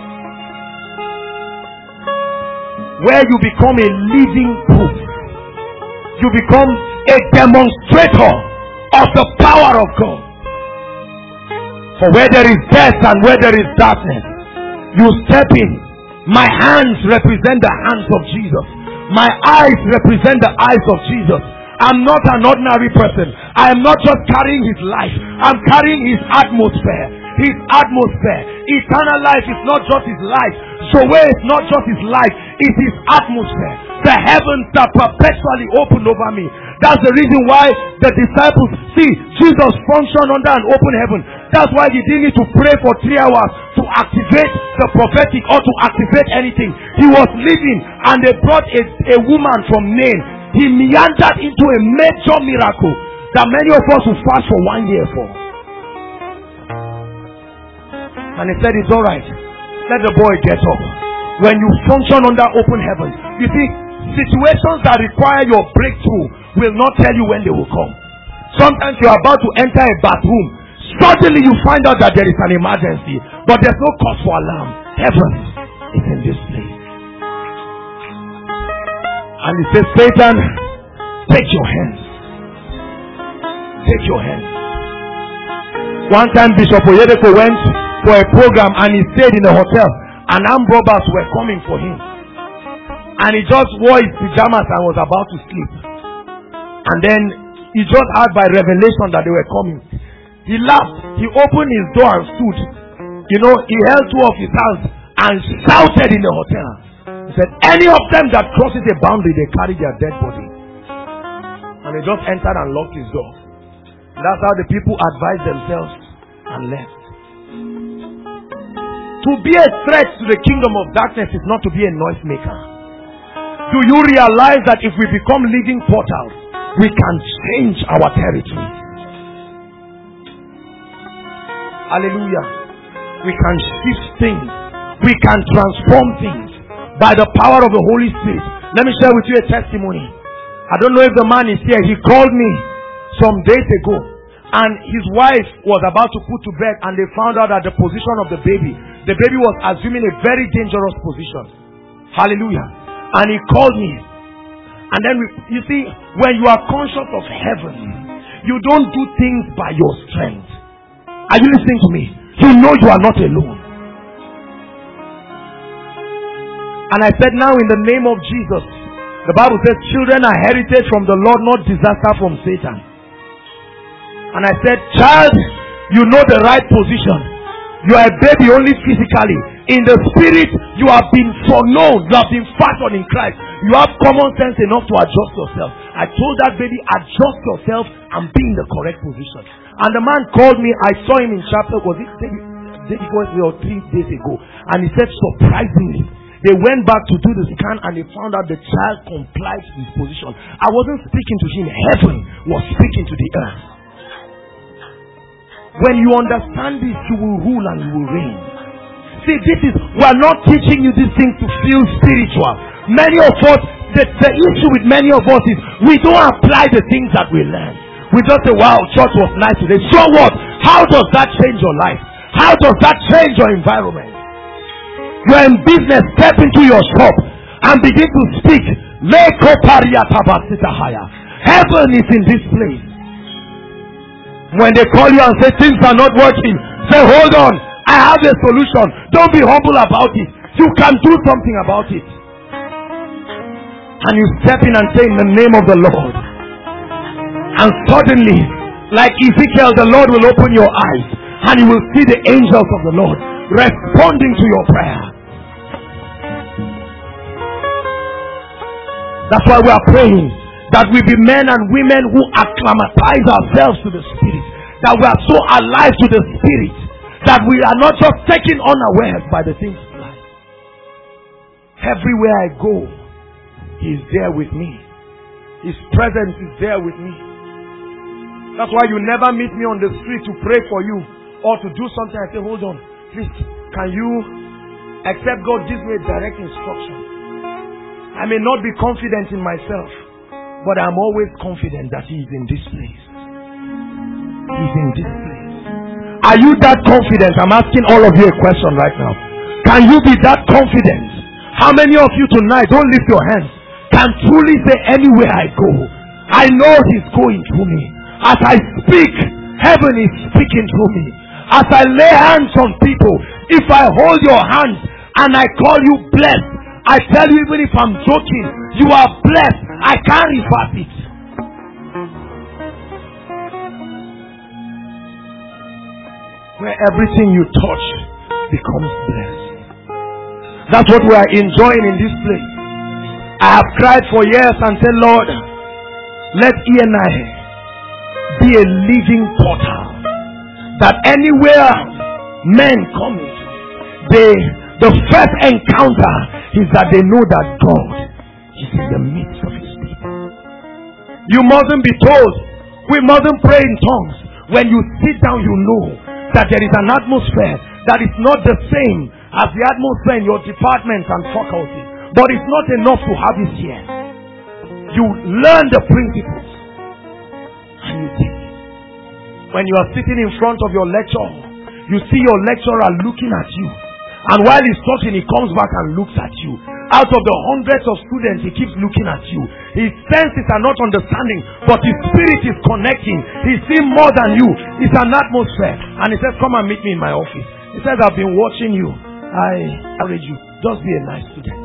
where you become a living proof. You become a demonstrator of the power of God. For where there is death and where there is darkness, you step in. My hands represent the hands of Jesus. My eyes represent the eyes of Jesus. I'm not an ordinary person. I am not just carrying his life. I'm carrying his atmosphere. His atmosphere. Eternal life is not just his life. Zoe is not just his life. It's his atmosphere. The heavens are perpetually open over me. That's the reason why the disciples, see, Jesus functioned under an open heaven. That's why he didn't need to pray for 3 hours to activate the prophetic or to activate anything. He was living and they brought a woman from Nain. He meandered into a major miracle that many of us will fast for 1 year for. And he said, it's alright. Let the boy get up. When you function under open heaven, you see, situations that require your breakthrough will not tell you when they will come. Sometimes you are about to enter a bathroom. Suddenly you find out that there is an emergency, but there's no cause for alarm. Heaven is in this place. And he says, Satan, take your hands. Take your hands. One time Bishop Oyedepo went for a program and he stayed in a hotel. and armed robbers were coming for him. And he just wore his pajamas and was about to sleep. And then he just heard by revelation that they were coming. He laughed. He opened his door and stood. You know, he held two of his hands and shouted in the hotel. He said, any of them that crosses a boundary, they carry their dead body. And he just entered and locked his door. That's how the people advised themselves and left. To be a threat to the kingdom of darkness is not to be a noisemaker. Do you realize that if we become living portals, we can change our territory? Hallelujah. We can shift things. We can transform things by the power of the Holy Spirit. Let me share with you a testimony. I don't know if the man is here. He called me some days ago, and his wife was about to put to bed, and they found out that the position of the baby was assuming a very dangerous position. Hallelujah. And he called me. And then you see, when you are conscious of heaven, you don't do things by your strength. Are you listening to me? You know you are not alone. And I said, now in the name of Jesus, the Bible says children are heritage from the Lord, not disaster from Satan. And I said, child, you know the right position. You are a baby only physically. In the spirit, you have been foreknown. You have been fashioned in Christ. You have common sense enough to adjust yourself. I told that baby, adjust yourself and be in the correct position. And the man called me. I saw him in chapter, was it 3 days ago? And he said, surprisingly, they went back to do the scan and they found out the child complied to his position. I wasn't speaking to him. Heaven was speaking to the earth. When you understand this, you will rule and you will reign. See, we're not teaching you these things to feel spiritual. Many of us, the issue with many of us is we don't apply the things that we learn. We just say, wow, church was nice today. So what? How does that change your life? How does that change your environment? You're in business, step into your shop and begin to speak. Heaven is in this place. When they call you and say things are not working, say, hold on, I have a solution. Don't be humble about it. You can do something about it. And you step in and say, in the name of the Lord. And suddenly, like Ezekiel, the Lord will open your eyes and you will see the angels of the Lord responding to your prayer. That's why we are praying that we be men and women who acclimatize ourselves to the Spirit. That we are so alive to the Spirit that we are not just taken unawares by the things of life. Everywhere I go, He is there with me. His presence is there with me. That's why you never meet me on the street to pray for you or to do something. I say, hold on, please, can you, except God gives me a direct instruction. I may not be confident in myself, but I'm always confident that He is in this place. He's in this place. Are you that confident? I'm asking all of you a question right now. Can you be that confident? How many of you tonight, don't lift your hands, can truly say, anywhere I go, I know He's going through me. As I speak, heaven is speaking through me. As I lay hands on people, if I hold your hands and I call you blessed, I tell you, even if I'm joking, you are blessed. I can't reverse it. Where everything you touch becomes blessed. That's what we are enjoying in this place. I have cried for years and said, Lord, let E&I be a living portal. That anywhere men come into, the first encounter is that they know that God is in the midst of His people. You mustn't be told. We mustn't pray in tongues. When you sit down, you know that there is an atmosphere that is not the same as the atmosphere in your department and faculty. But it's not enough to have it here. You learn the principles and you take it. When you are sitting in front of your lecturer, you see your lecturer looking at you. And while he's talking, he comes back and looks at you. Out of the hundreds of students, he keeps looking at you. His senses are not understanding, but his spirit is connecting. He's seeing more than you. It's an atmosphere. And he says, come and meet me in my office. He says, I've been watching you. I urge you, just be a nice student.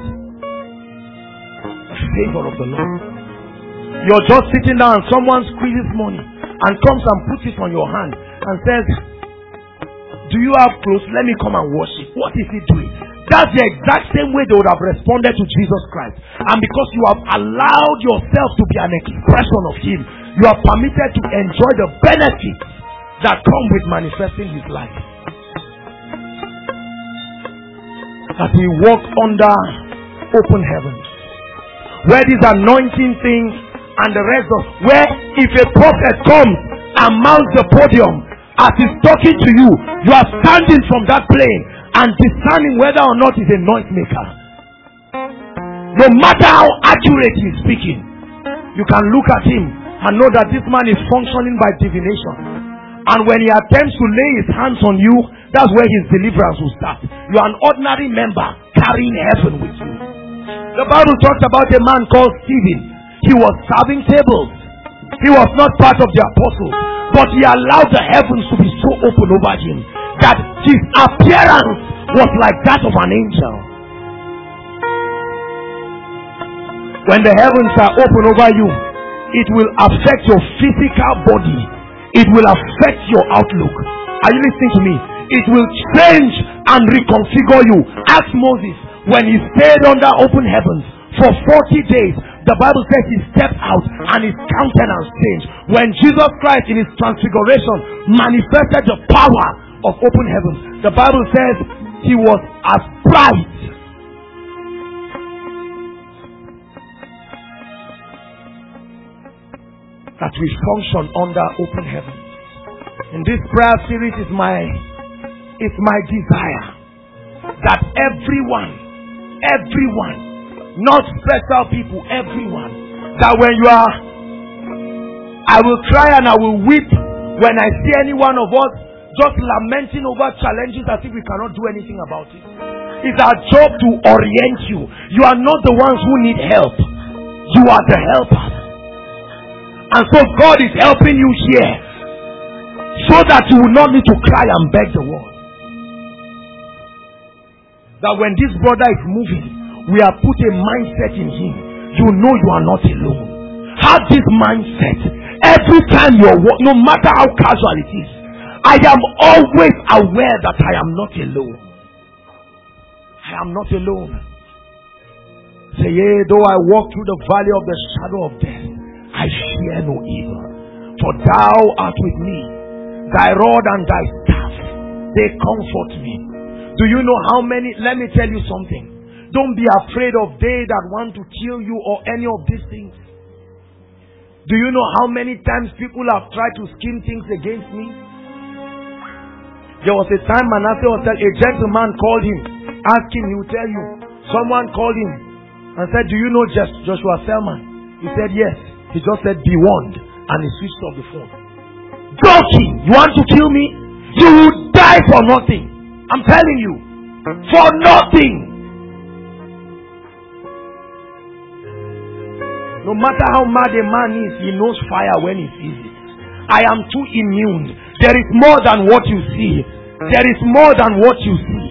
Favor of the Lord. You're just sitting down and someone squeezes money and comes and puts it on your hand and says, do you have clothes? Let me come and wash it. What is he doing? That's the exact same way they would have responded to Jesus Christ. And because you have allowed yourself to be an expression of him, you are permitted to enjoy the benefits that come with manifesting his life. As we walk under open heavens, where this anointing thing and the rest of, where if a prophet comes and mounts the podium as he's talking to you, you are standing from that plane and discerning whether or not he's a noise maker. No matter how accurate he's speaking, you can look at him and know that this man is functioning by divination. And when he attempts to lay his hands on you, that's where his deliverance will start. You are an ordinary member carrying heaven with you. The Bible talks about a man called Stephen. He was serving tables. He was not part of the apostles, but he allowed the heavens to be so open over him that his appearance was like that of an angel. When the heavens are open over you, it will affect your physical body. It will affect your outlook. Are you listening to me? It will change and reconfigure you. Ask Moses when he stayed under open heavens for 40 days. The Bible says he stepped out and his countenance changed. When Jesus Christ in his transfiguration manifested the power of open heavens, the Bible says he was as bright. That we function under open heaven. In this prayer series is my desire that everyone, not special people, everyone, that when you are, I will cry and I will weep when I see any one of us just lamenting over challenges as if we cannot do anything about it. It's our job to orient you. You are not the ones who need help. You are the helpers. And so God is helping you here so that you will not need to cry and beg the world. That when this brother is moving, we have put a mindset in him. You know you are not alone. Have this mindset. Every time you're no matter how casual it is, I am always aware that I am not alone. I am not alone. Say, yea, though I walk through the valley of the shadow of death, I fear no evil, for thou art with me. Thy rod and thy staff, they comfort me. Do you know how many? Let me tell you something. Don't be afraid of they that want to kill you or any of these things. Do you know how many times people have tried to scheme things against me? There was a time Manasseh was telling, a gentleman called him, asked him, he will tell you. Someone called him and said, do you know Joshua Selman? He said, yes. He just said, be warned. And he switched off the phone. Joking! You want to kill me? You will die for nothing. I'm telling you. For nothing. No matter how mad a man is, he knows fire when he sees it. I am too immune. There is more than what you see. There is more than what you see.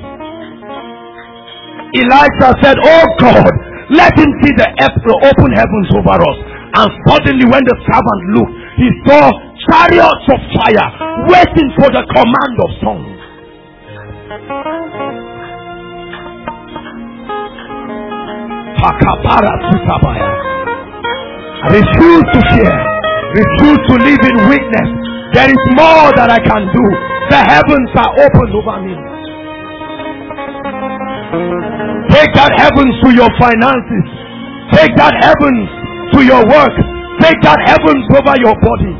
Elijah said, oh God, let him see the open heavens over us. And suddenly when the servant looked, he saw chariots of fire waiting for the command of songs. Refuse to fear. Refuse to live in weakness. There is more that I can do. The heavens are opened over me. Take that heavens to your finances. Take that heavens to your work. Take that heavens over your body.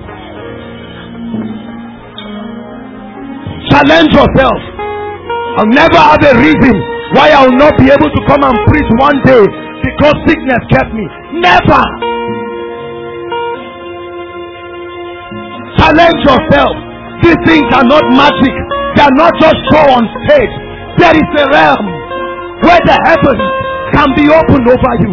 Challenge yourself. I'll never have a reason why I will not be able to come and preach one day because sickness kept me. Never. Challenge yourself. These things are not magic. They are not just show on stage. There is a realm where the heavens can be opened over you.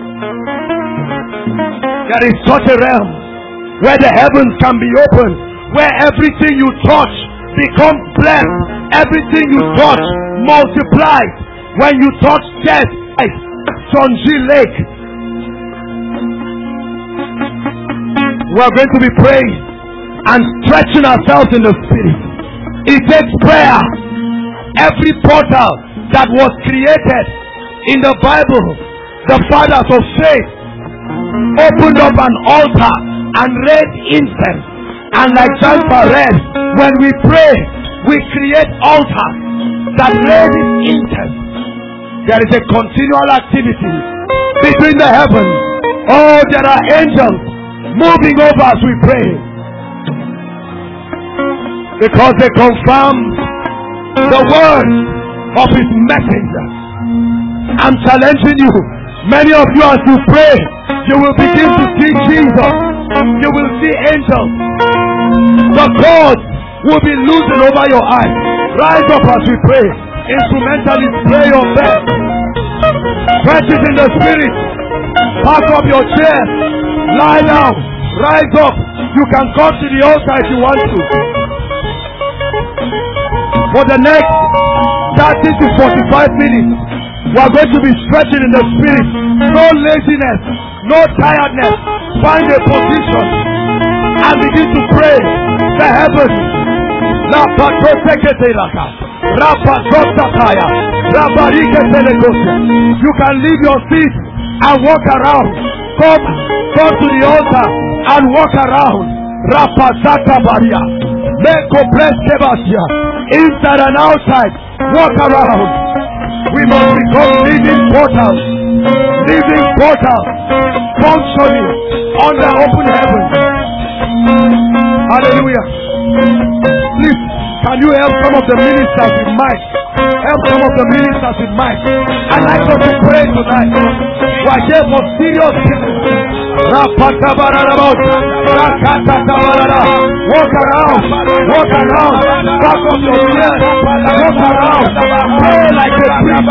There is such a realm where the heavens can be opened, where everything you touch becomes blessed. Everything you touch multiplied when you touch death. John G. Lake. We are going to be praying and stretching ourselves in the spirit. It takes prayer. Every portal that was created in the Bible, the fathers of faith opened up an altar and raised incense. And like Jasper read, when we pray, we create altars that raises incense. There is a continual activity between the heavens. Oh, there are angels moving over as we pray, because they confirm the words of his messenger. I'm challenging you. Many of you, as you pray, you will begin to see Jesus. You will see angels. The God will be loosened over your eyes. Rise up as we pray. Instrumentally pray your best. Stretch it in the spirit. Pack up your chair. Lie down. Rise up. You can come to the altar if you want to. For the next 30 to 45 minutes, we are going to be stretching in the spirit. No laziness, no tiredness. Find a position and begin to pray. The heavens. You can leave your seat and walk around. Come to the altar and walk around. Inside and outside, walk around. We must become living portals, functioning under open heaven. Hallelujah. Please, can you help some of the ministers with mic? Help some of the ministers with mic. I'd like us to pray tonight. We are here for serious business. Walk around. Back up your ears. Walk around. Pray like a priest.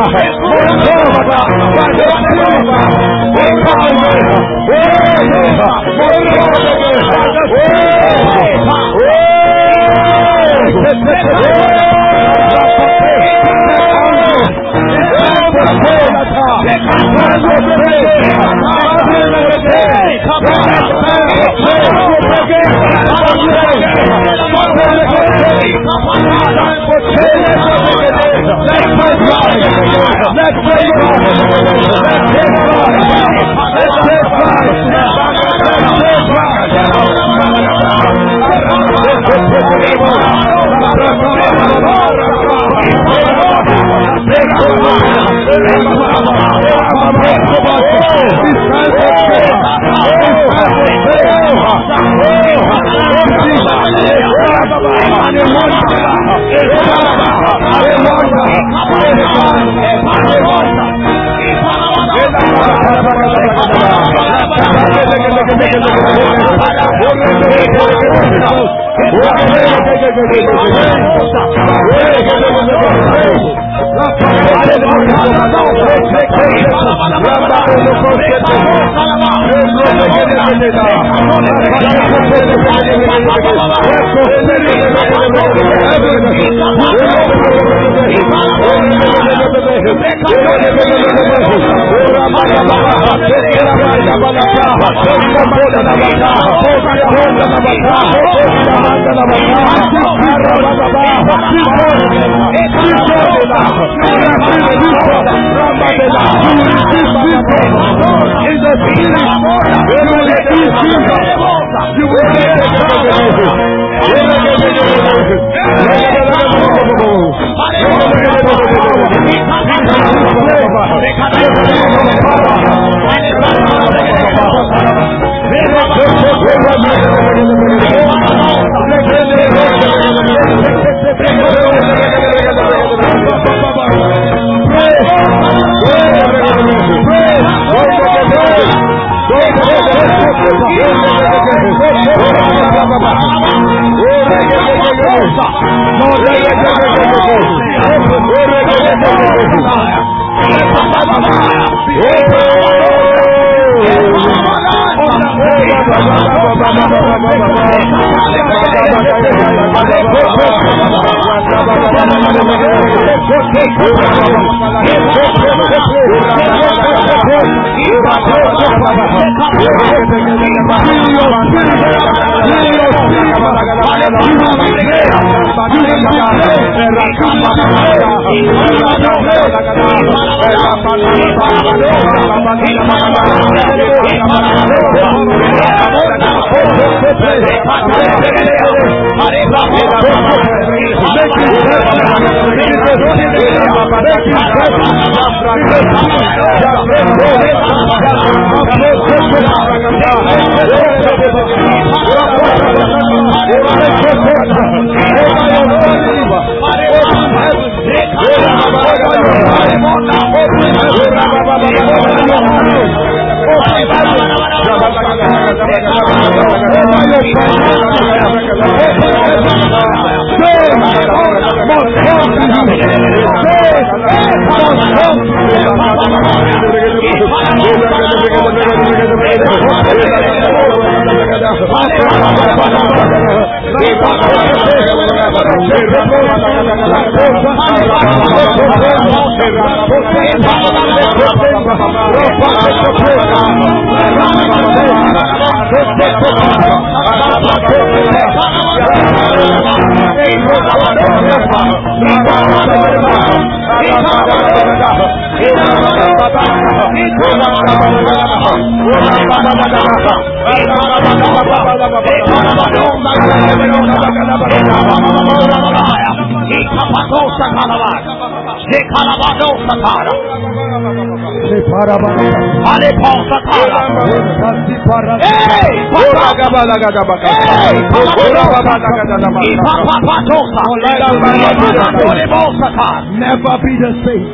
Never be the same.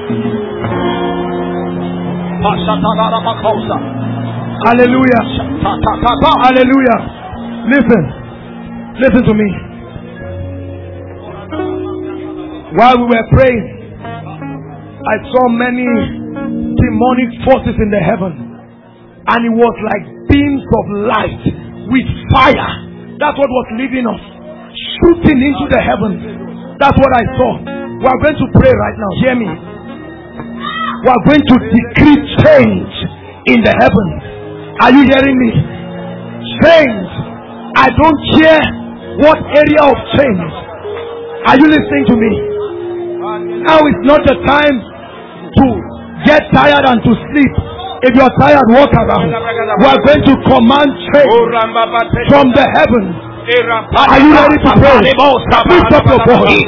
Hallelujah. Hallelujah. Listen to me. While we were praying, I saw many demonic forces in the heaven, and it was like beams of light with fire. That's what was leaving us, shooting into the heavens. That's what I saw. We are going to pray right now. Hear me. We are going to decree change in the heavens. Are you hearing me? Change. I don't care what area of change. Are you listening to me? Now is not the time to get tired and to sleep. If you are tired, walk around. We are going to command change from the heavens. Are you ready to pray? Lift up your voice.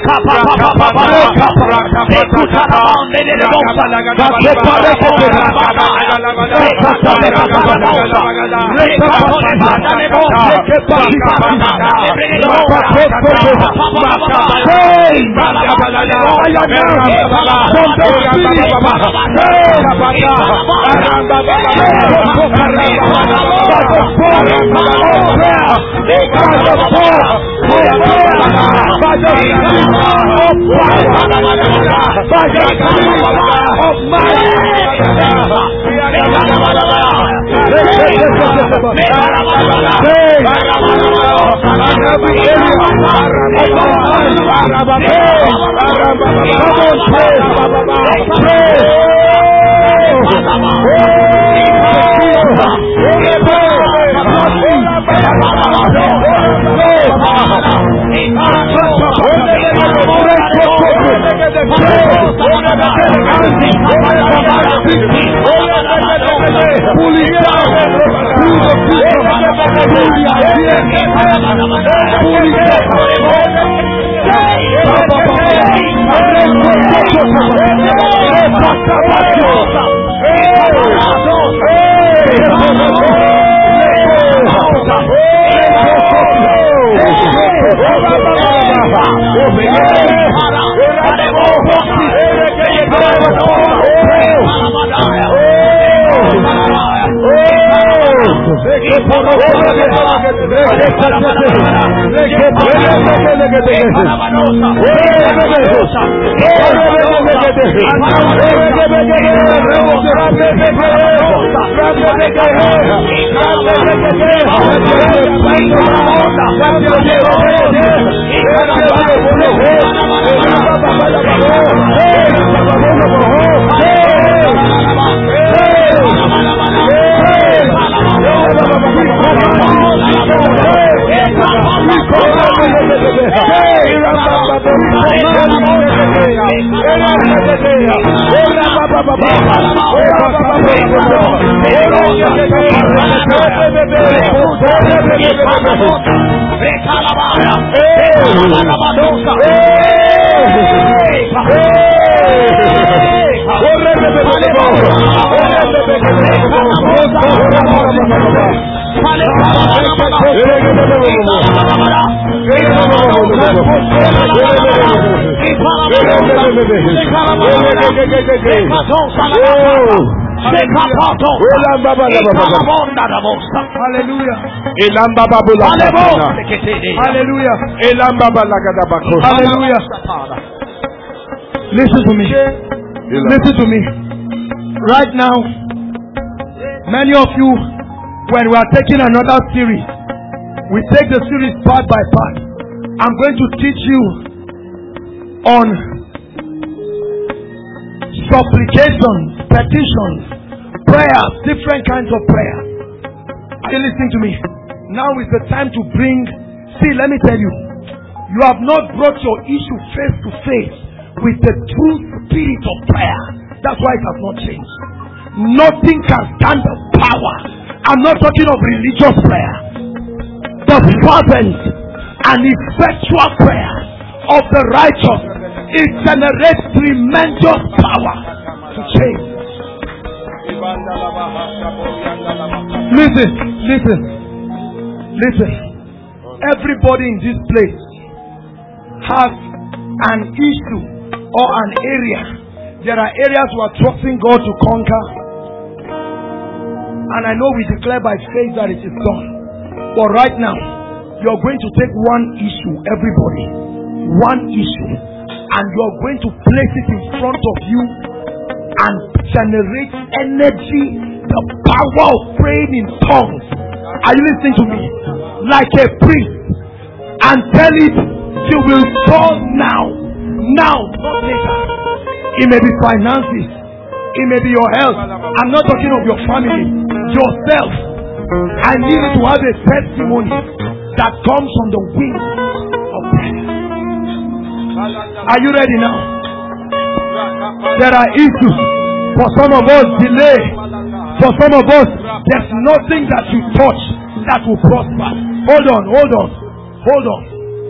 Hallelujah. Listen to me. Listen to me. Right now, many of you, when we are taking another series, we take the series part by part. I'm going to teach you on supplications, petitions, prayers, different kinds of prayer. Are you listening to me? Now is the time to bring. See, let me tell you, you have not brought your issue face to face with the true spirit of prayer. That's why it has not changed. Nothing can stand the power. I'm not talking of religious prayer. The fervent and effectual prayer of the righteous, it generates tremendous power to change. Listen. Everybody in this place has an issue or an area. There are areas we are trusting God to conquer, and I know we declare by faith that it is done. But right now, you're going to take one issue, everybody, one issue, and you're going to place it in front of you and generate energy, the power of praying in tongues. Are you listening to me? Like a priest, and tell it you will fall now, not later. It may be finances, it may be your health. I'm not talking of your family, yourself. I need you to have a testimony that comes from the wings of prayer. Are you ready now? There are issues. For some of us, delay. For some of us, there's nothing that you touch that will prosper. Hold on.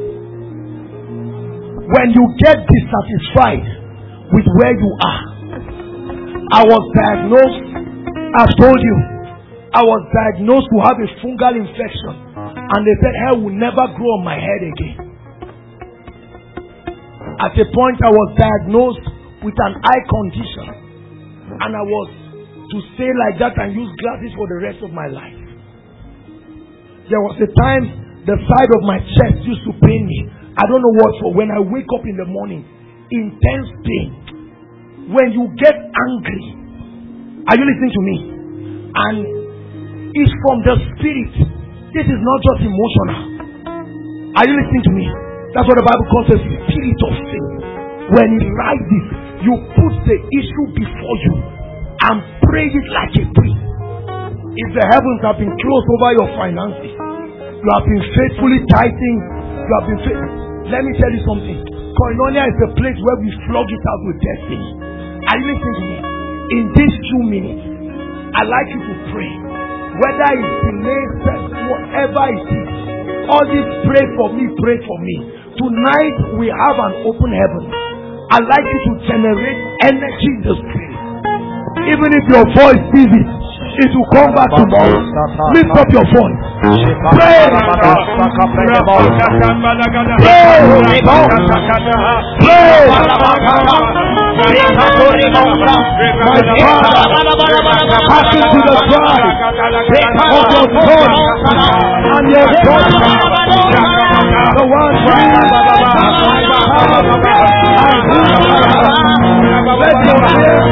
When you get dissatisfied with where you are, I was diagnosed, I've told you, I was diagnosed to have a fungal infection, and they said hair will never grow on my head again. At a point I was diagnosed with an eye condition, and I was to stay like that and use glasses for the rest of my life. There was a time the side of my chest used to pain me. I don't know what for. When I wake up in the morning, intense pain. When you get angry, are you listening to me? And it's from the spirit. This is not just emotional. Are you listening to me? That's what the Bible calls the spirit of faith. When it rises, you put the issue before you and pray it like a priest. If the heavens have been closed over your finances, you have been faithfully tithing, you have been faithful. Let me tell you something. Koinonia is the place where we flog it out with destiny. Are you listening to me? In these few minutes, I'd like you to pray. Whether it's delayed, whatever it is. All this pray for me. Tonight we have an open heaven. I'd like you to generate energy in the spirit. Even if your voice is it, it will come back tomorrow. Lift up your voice. Pray. Passing to the bride of your God and your daughter, the one let your prayer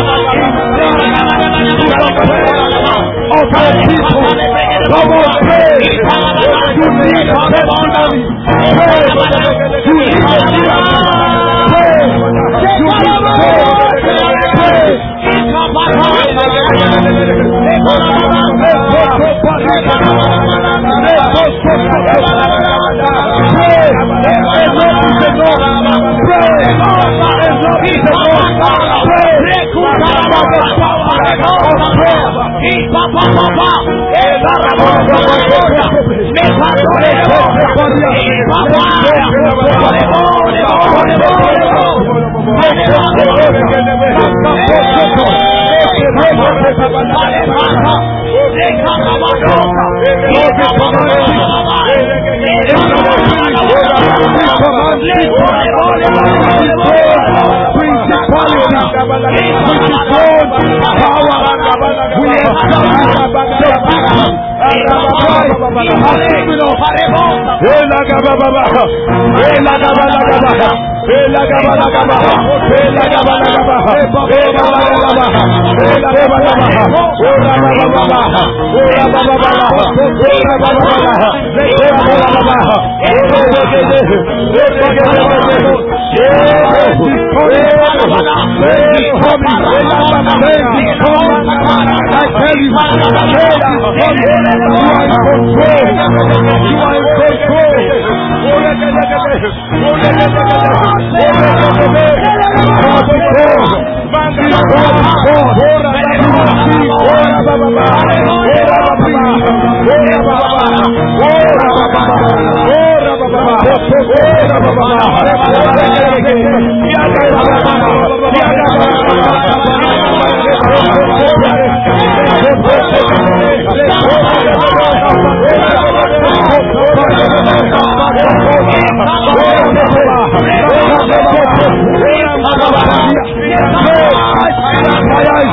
of the people. Come on, pray. You need a testimony. Pray. You need a miracle. Pray. You need Fire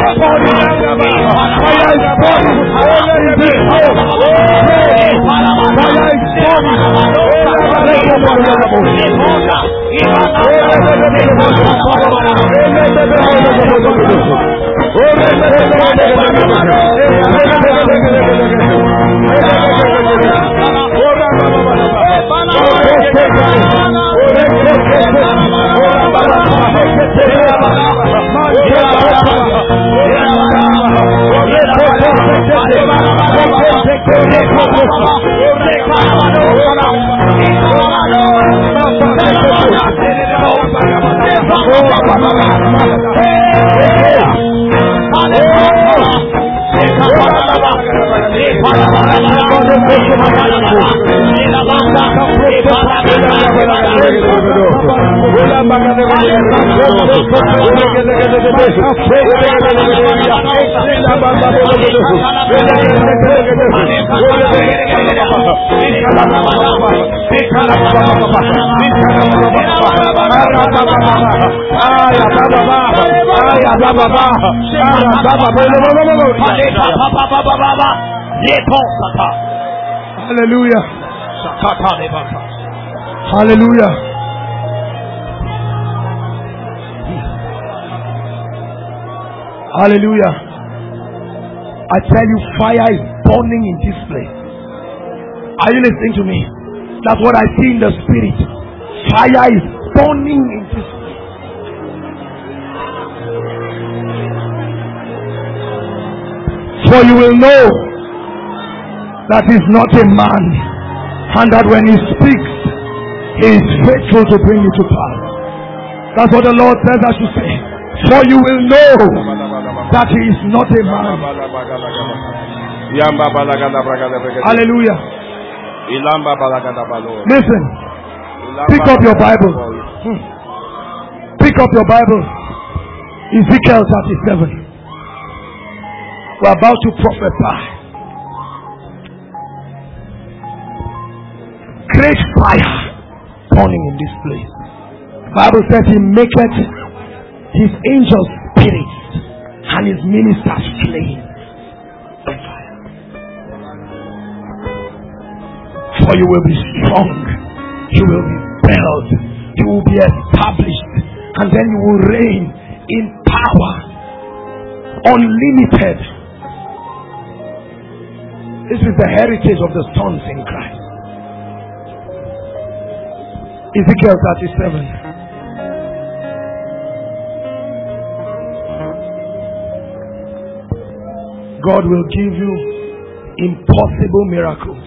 Hallelujah. Hallelujah. Hallelujah. I tell you, fire is burning in this place. Are you listening to me? That's what I see in the spirit. Fire is burning in this place. For you will know that he's not a man, and that when he speaks, he is faithful to bring it to pass. That's what the Lord says I should say. For you will know that he is not a man. Hallelujah. Listen. Pick up your Bible. Pick up your Bible. Ezekiel 37. We're about to prophesy. Great fire burning in this place. The Bible says he maketh his angels spirits and his ministers flames. For you will be strong, you will be built, you will be established, and then you will reign in power, unlimited. This is the heritage of the sons in Christ. Ezekiel 37. God will give you impossible miracles.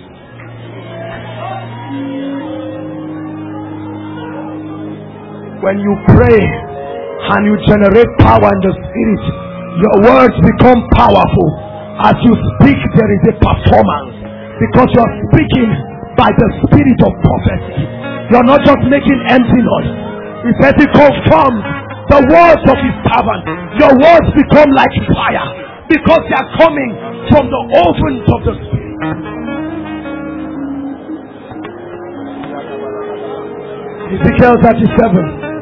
When you pray and you generate power in the spirit, your words become powerful. As you speak, there is a performance, because you are speaking by the spirit of prophecy. You are not just making empty noise. He says he confirms the words of his servant. Your words become like fire, because they are coming from the ovens of the spirit. Ezekiel 37.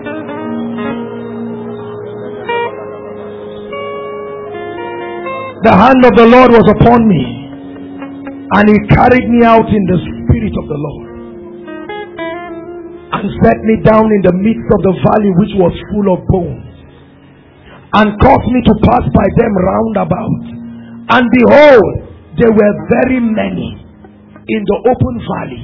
The hand of the Lord was upon me, and he carried me out in the spirit of the Lord, and set me down in the midst of the valley which was full of bones, and caused me to pass by them round about. And behold, there were very many in the open valley,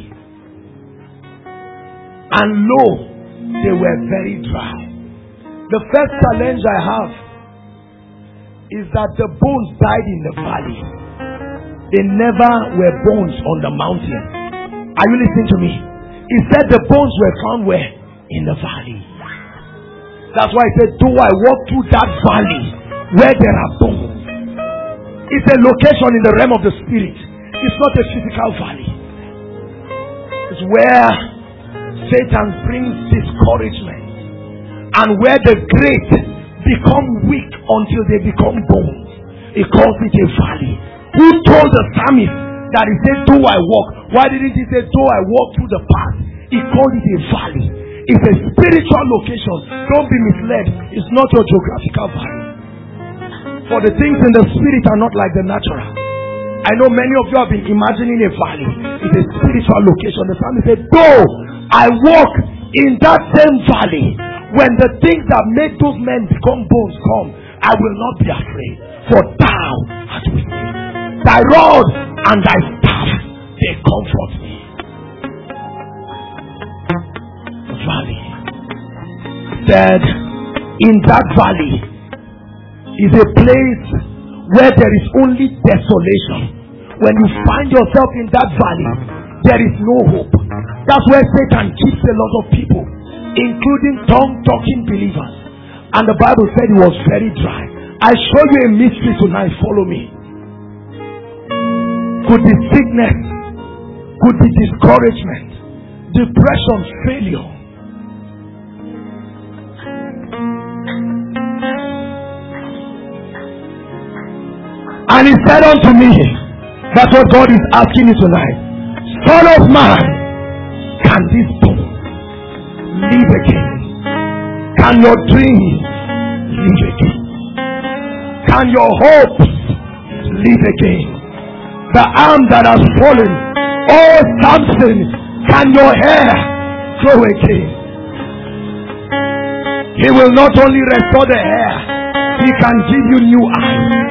and lo, they were very dry. The first challenge I have is that the bones died in the valley. They never were bones on the mountain. Are you listening to me? He said the bones were found where? In the valley. That's why he said, though I walk through that valley where there are bones. It's a location in the realm of the spirit. It's not a physical valley. It's where Satan brings discouragement, and where the great become weak until they become bones. He calls it a valley. Who told the psalmist that he said, though I walk? Why didn't he say, though I walk through the path? He called it a valley. It's a spiritual location. Don't be misled. It's not your geographical valley. For the things in the spirit are not like the natural. I know many of you have been imagining a valley. It's a spiritual location. The psalmist said, though I walk in that same valley, when the things that made those men become bones come, I will not be afraid, for thou art with me. Thy rod and thy staff, they comfort me. The valley. Said, in that valley is a place where there is only desolation. When you find yourself in that valley, there is no hope. That's where Satan keeps a lot of people, including tongue-talking believers. And the Bible said it was very dry. I show you a mystery tonight. Follow me. Could be sickness, could be discouragement, depression, failure. And he said unto me, that's what God is asking you tonight. Son of man, can this bone live again? Can your dreams live again? Can your hopes live again? The arm that has fallen, oh Samson, can your hair grow again? He will not only restore the hair, he can give you new eyes.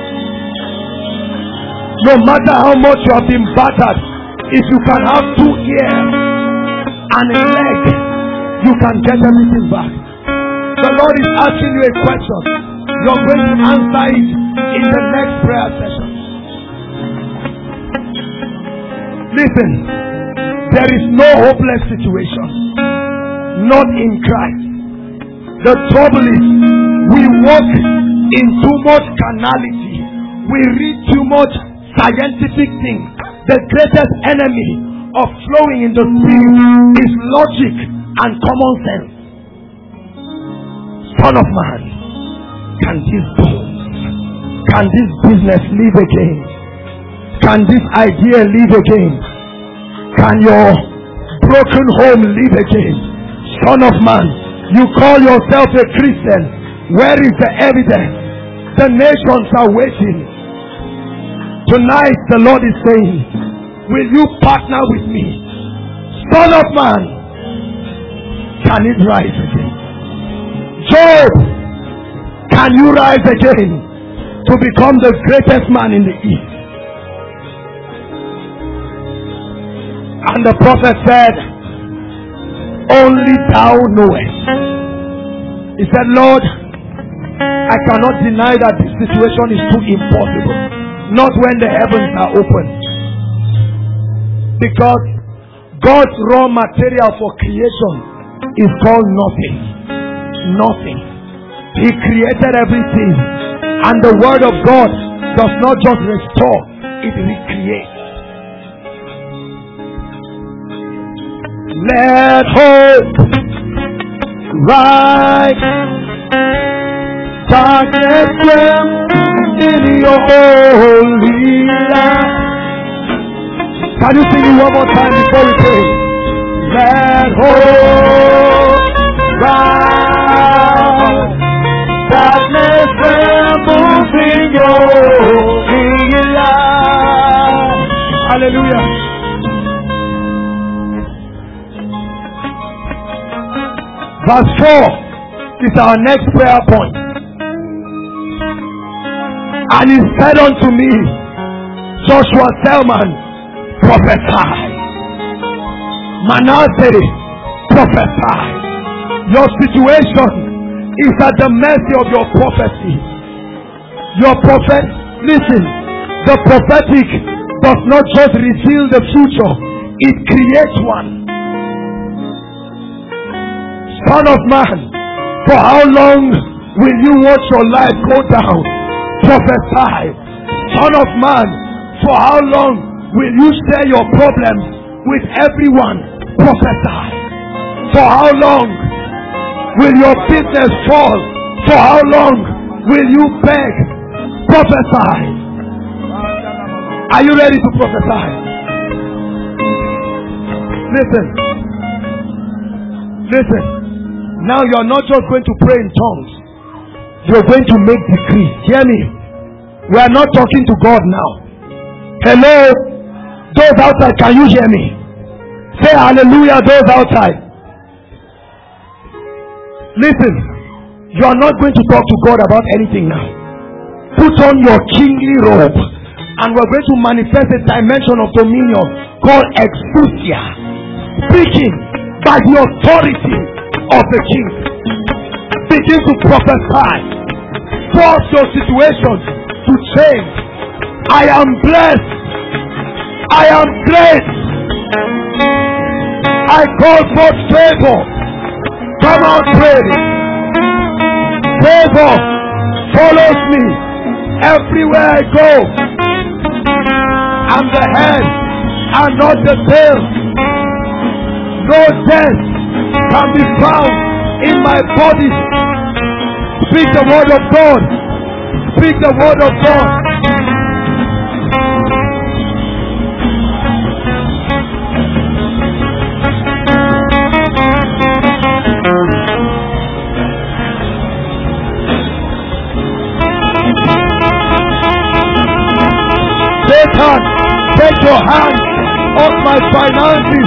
No matter how much you have been battered, if you can have 2 ears and a leg, you can get everything back. The Lord is asking you a question. You're going to answer it in the next prayer session. Listen, there is no hopeless situation, not in Christ. The trouble is, we walk in too much carnality. We read too much scientific things. The greatest enemy of flowing in the Spirit is logic and common sense. Son of man, can this bones, can this business live again? Can this idea live again? Can your broken home live again? Son of man, you call yourself a Christian. Where is the evidence? The nations are waiting. Tonight the Lord is saying, will you partner with me? Son of man, can it rise again? Job, can you rise again to become the greatest man in the East? And the prophet said, only thou knowest. He said, Lord, I cannot deny that this situation is too impossible. Not when the heavens are open. Because God's raw material for creation is called nothing. Nothing. He created everything. And the word of God does not just restore, it recreates. Let hope rise. Darkness trembles in your holy light. Can you sing it one more time before we pray? Let hope rise. Darkness trembles in your holy light. Hallelujah. Verse 4 is our next prayer point. And he said unto me, Joshua Selman, prophesy. Manasseh, prophesy. Your situation is at the mercy of your prophecy. Your prophet, listen, the prophetic does not just reveal the future, it creates one. Son of man, for how long will you watch your life go down? Prophesy. Son of man, for how long will you share your problems with everyone? Prophesy. For how long will your business fall? For how long will you beg? Prophesy. Are you ready to prophesy? Listen. Listen. Now you are not just going to pray in tongues. You are going to make decrees. Hear me. We are not talking to God now. Hello? Those outside, can you hear me? Say hallelujah, those outside. Listen. You are not going to talk to God about anything now. Put on your kingly robe. And we're going to manifest a dimension of dominion called exousia. Speaking by the authority of the king. Begin to prophesy. Force your situation to change. I am blessed. I am great. I call for favor. Come on, pray. Favor follows me everywhere I go. I'm the head and not the tail. No death can be found in my body. Speak the word of God. Speak the word of God. your hand on my finances.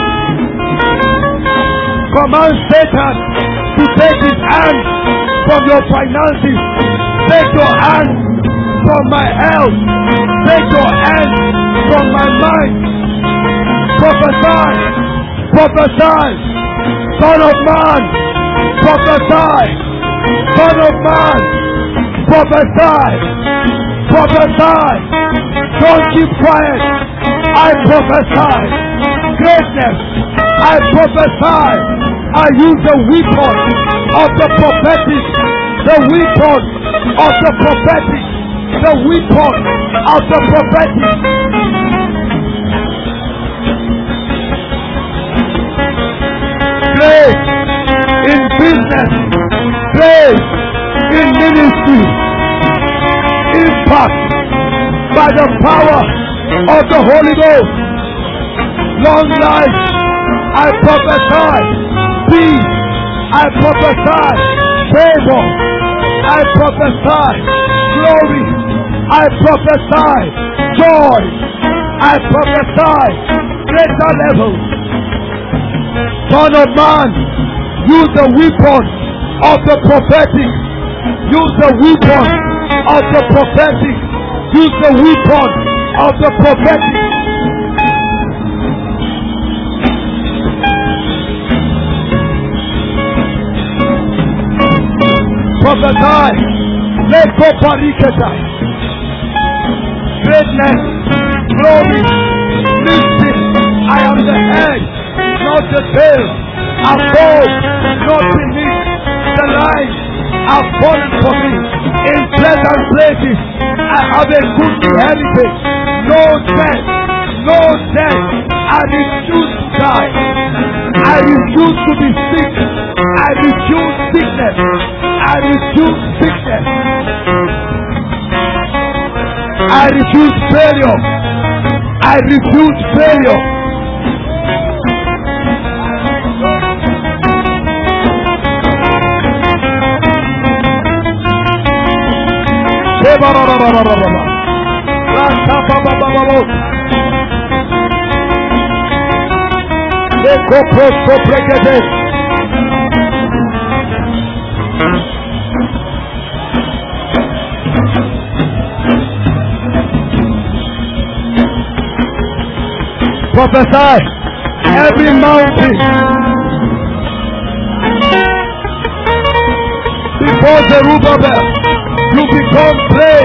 Command Satan to take his hand from your finances. Take your hand from my health. Take your hand from my mind. Prophesy. Prophesy. Son of man. Prophesy. Son of man. Prophesy. Prophesy. Don't keep quiet. I prophesy. Greatness. I prophesy. I use the weapon of the prophetic. The weapon of the prophetic. The weapon of the prophetic. Grace in business. Grace in ministry. Impact by the power of the Holy Ghost. Long life. I prophesy. Peace. I prophesy. Favor. I prophesy. Glory. I prophesy. Joy. I prophesy. Greater levels. Son of man, use the weapon of the prophetic. Use the weapon of the prophetic. Use the weapon of the prophetic. Prophesy. Let go pariketai. Greatness. Glory. Listen. I am the head, not the tail. Above, not beneath. The lines are falling for me. In pleasant places, I have a good inheritance. No death. No death. I refuse to die. I refuse to be sick. I refuse sickness. I refuse sickness. I refuse failure. I refuse failure. Prophesy every mountain before Zerubbabel, you become prey.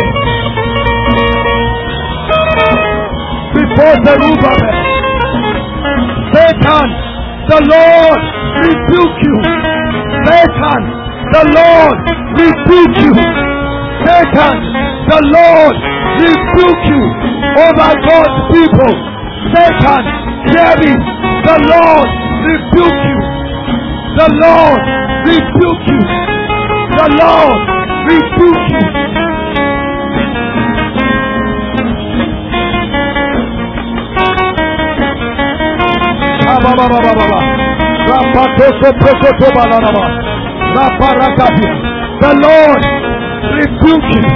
Before Zerubbabel, Satan, the Lord rebuke you. Satan, the Lord rebuke you. Satan, the Lord rebuke you over God's people. Satan, hear me. The Lord rebuke you. The Lord rebuke you. The Lord rebuke you. The Lord rebuke you.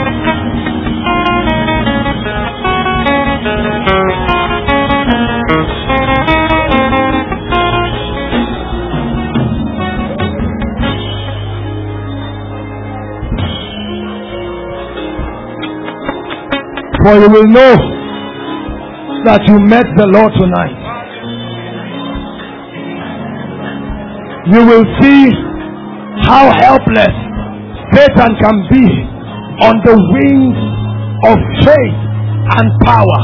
For you will know that you met the Lord tonight. You will see how helpless Satan can be on the wings of faith and power.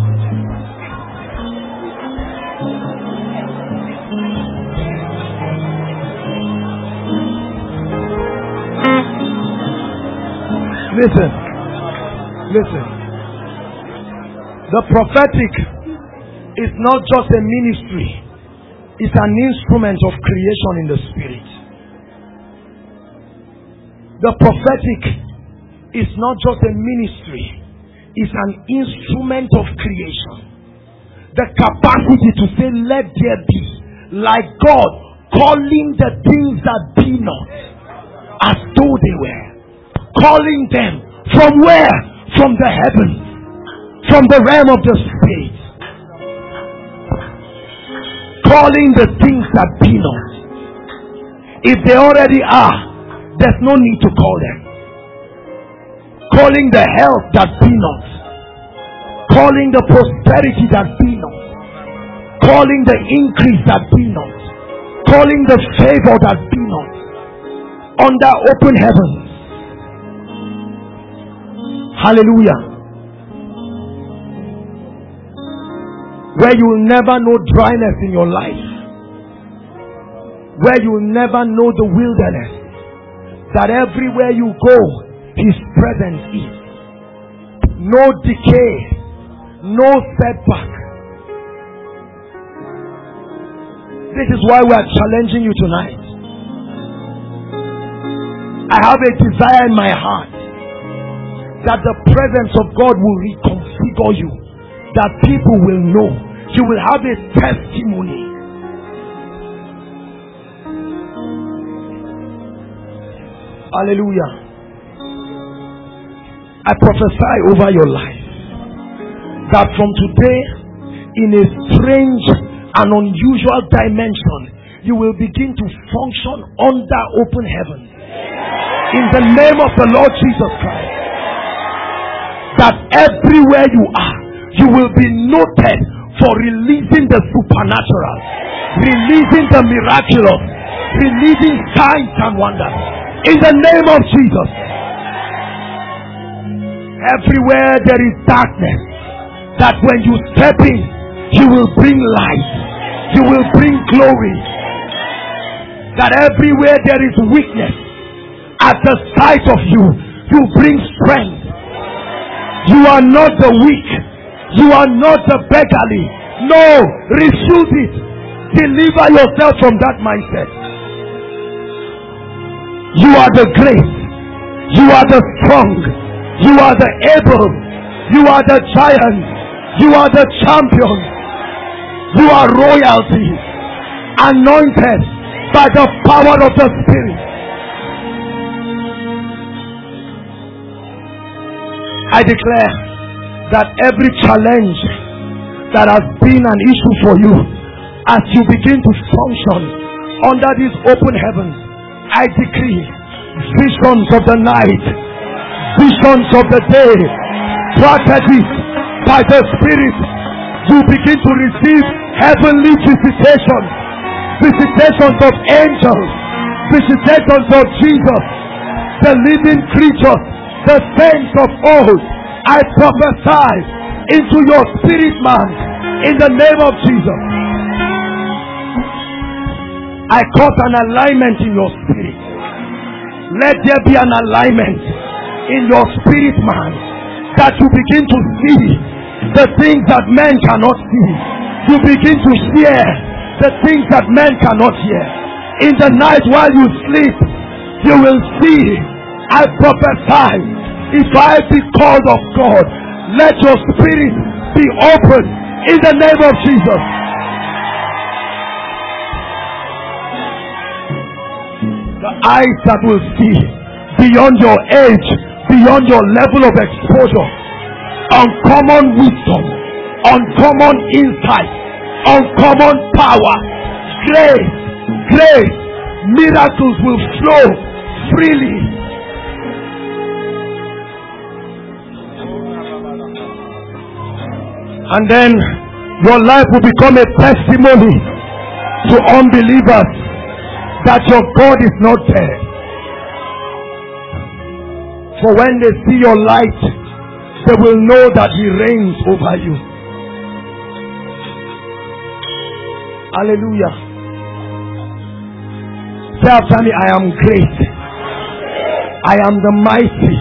Listen. The prophetic is not just a ministry. It's an instrument of creation in the spirit. The prophetic is not just a ministry. It's an instrument of creation. The capacity to say, let there be, like God calling the things that be not as though they were. Calling them from where? From the heavens. From the realm of the spirit. calling the things that be not. If they already are, there's no need to call them. Calling the health that be not. Calling the prosperity that be not. Calling the increase that be not. Calling the favor that be not. Under open heavens. Hallelujah. Where you will never know dryness in your life. Where you will never know the wilderness. That everywhere you go, His presence is. No decay. No setback. This is why we are challenging you tonight. I have a desire in my heart that the presence of God will reconfigure you. That people will know. You will have a testimony. Hallelujah. I prophesy over your life that from today, in a strange and unusual dimension, you will begin to function under open heaven. In the name of the Lord Jesus Christ. That everywhere you are, you will be noted for releasing the supernatural, releasing the miraculous, releasing signs and wonders. In the name of Jesus. Everywhere there is darkness, that when you step in, you will bring light, you will bring glory. That everywhere there is weakness, at the sight of you, you bring strength. You are not the weak, you are not the beggarly. No, refuse it. Deliver yourself from that mindset. You are the great, you are the strong, you are the able, you are the giant, you are the champion, you are royalty, anointed by the power of the Spirit. I declare that every challenge that has been an issue for you, as you begin to function under these open heavens, I decree visions of the night, visions of the day, strategies by the Spirit. You begin to receive heavenly visitations, visitations of angels, visitations of Jesus, the living creatures, the saints of old. I prophesy into your spirit, man, in the name of Jesus. I cause an alignment in your spirit. Let there be an alignment in your spirit, man, that you begin to see the things that men cannot see. You begin to hear the things that men cannot hear. In the night while you sleep, you will see. I prophesy, if I be called of God, let your spirit be open in the name of Jesus. The eyes that will see beyond your age, beyond your level of exposure, uncommon wisdom, uncommon insight, uncommon power, grace, miracles will flow freely. And then your life will become a testimony to unbelievers that your God is not there. For when they see your light, they will know that He reigns over you. Hallelujah. Say after me, I am great. I am the mighty.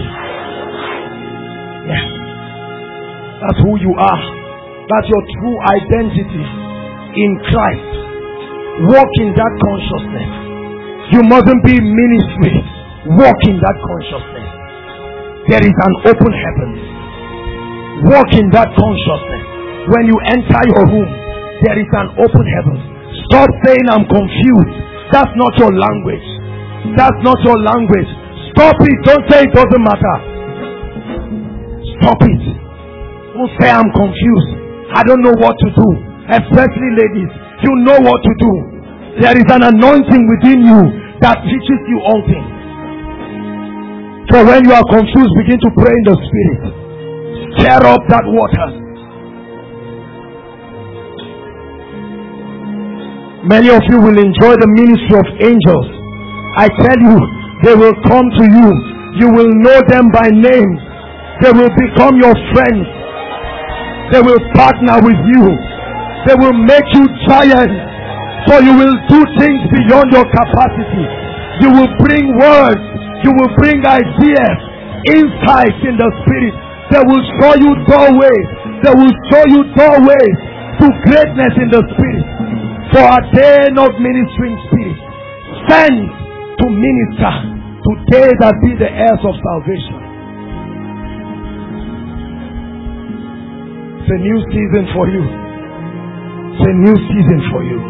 Yes. That's who you are. That's your true identity in Christ. Walk in that consciousness. You mustn't be in ministry. Walk in that consciousness. There is an open heaven. Walk in that consciousness. When you enter your room, there is an open heaven. Stop saying I'm confused. That's not your language. That's not your language. Stop it. Don't say it doesn't matter. Stop it. Don't say I'm confused. I don't know what to do. Especially ladies. You know what to do. There is an anointing within you that teaches you all things. So when you are confused, begin to pray in the Spirit. Stir up that water. Many of you will enjoy the ministry of angels. I tell you, they will come to you. You will know them by name. They will become your friends. They will partner with you. They will make you giants. For you will do things beyond your capacity. You will bring words. You will bring ideas, insights in the Spirit. They will show you doorways. They will show you doorways to greatness in the Spirit. For are they not ministering spirits sent to minister to they that be the heirs of salvation? It's a new season for you. It's a new season for you.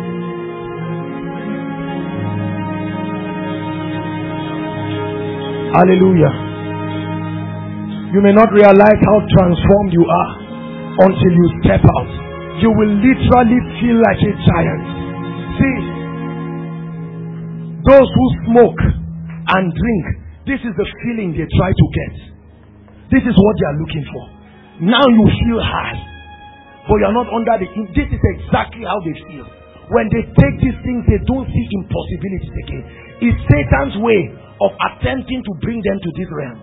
Hallelujah. You may not realize how transformed you are until you step out. You will literally feel like a giant. See, those who smoke and drink, this is the feeling they try to get. This is what they are looking for. Now you feel high, but you are not under the... This is exactly how they feel. When they take these things, they don't see impossibilities again. It's Satan's way of attempting to bring them to this realm.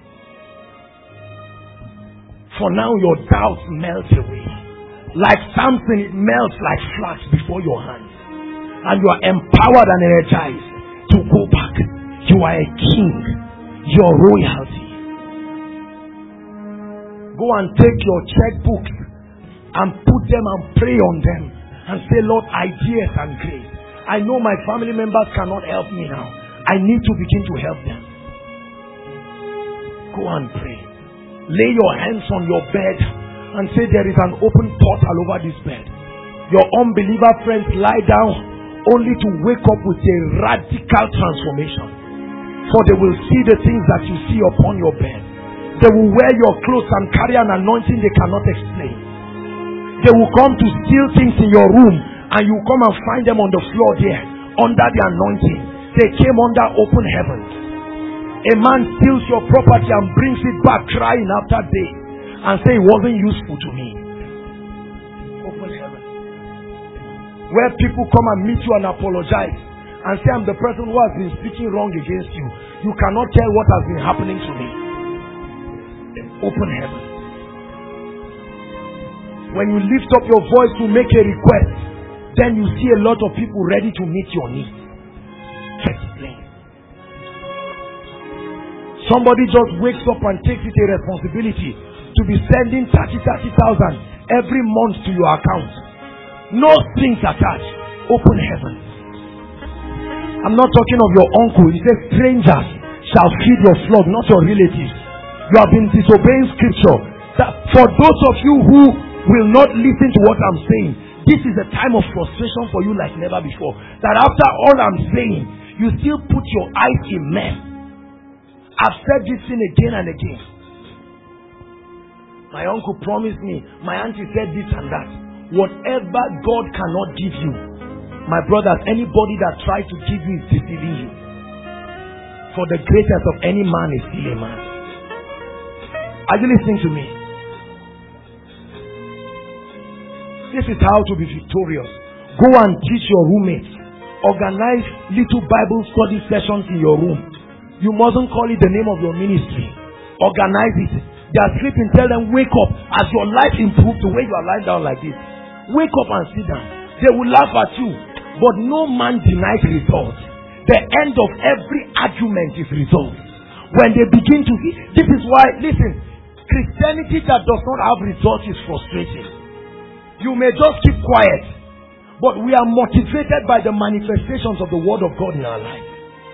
For now, your doubts melt away. Like Samson, it melts like flax before your hands. And you are empowered and energized to go back. You are a king. Your royalty. Go and take your checkbooks and put them and pray on them. And say, Lord, ideas and grace. I know my family members cannot help me now. I need to begin to help them. Go and pray. Lay your hands on your bed and say there is an open portal over this bed. Your unbeliever friends lie down only to wake up with a radical transformation. For they will see the things that you see upon your bed. They will wear your clothes and carry an anointing they cannot explain. They will come to steal things in your room and you come and find them on the floor there under the anointing. They came under open heavens. A man steals your property and brings it back crying after day and say it wasn't useful to me. Open heaven. Where people come and meet you and apologize and say I'm the person who has been speaking wrong against you. You cannot tell what has been happening to me. Open heaven. When you lift up your voice to make a request, then you see a lot of people ready to meet your needs. Explain. Somebody just wakes up and takes it a responsibility to be sending 30,000 every month to your account. No strings attached. Open heaven. I'm not talking of your uncle. He says strangers shall feed your flock, not your relatives. You have been disobeying scripture. That for those of you who will not listen to what I'm saying, this is a time of frustration for you like never before. That after all I'm saying, you still put your eyes in men. I've said this thing again and again. My uncle promised me, my auntie said this and that. Whatever God cannot give you, my brothers, anybody that tries to give you is deceiving you. For the greatest of any man is still a man. Are you listening to me? This is how to be victorious. Go and teach your roommates. Organize little Bible study sessions in your room. You mustn't call it the name of your ministry. Organize it. They are sleeping, tell them, wake up. As your life improves, the way you are lying down like this, wake up and sit down. They will laugh at you. But no man denies results. The end of every argument is results. When they begin to see, this is why, listen, Christianity that does not have results is frustrating. You may just keep quiet, but we are motivated by the manifestations of the word of God in our life.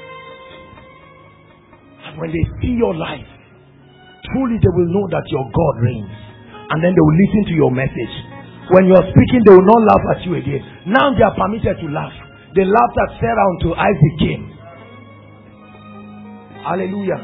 And when they see your life, truly they will know that your God reigns. And then they will listen to your message. When you are speaking, they will not laugh at you again. Now they are permitted to laugh. They laughed at Sarah until Isaac came. Hallelujah.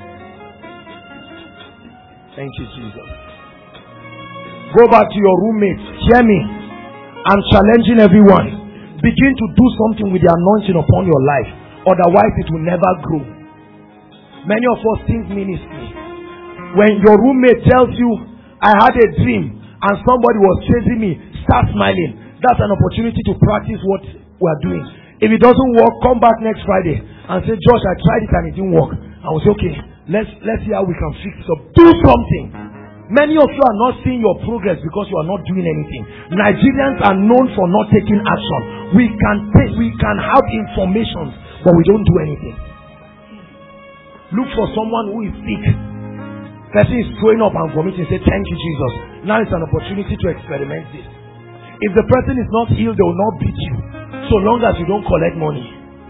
Thank you, Jesus. Go back to your roommates. Hear me. I'm challenging everyone. Begin to do something with the anointing upon your life. Otherwise, it will never grow. Many of us think ministry. When your roommate tells you, I had a dream and somebody was chasing me, start smiling. That's an opportunity to practice what we are doing. If it doesn't work, come back next Friday and say, Josh, I tried it and it didn't work. I will say, okay, let's see how we can fix it up. Do something. Many of you are not seeing your progress because you are not doing anything. Nigerians are known for not taking action. We can have information, but we don't do anything. Look for someone who is sick. Person is throwing up and vomiting. Say, thank you, Jesus. Now it's an opportunity to experiment this. If the person is not healed, they will not beat you, so long as you don't collect money.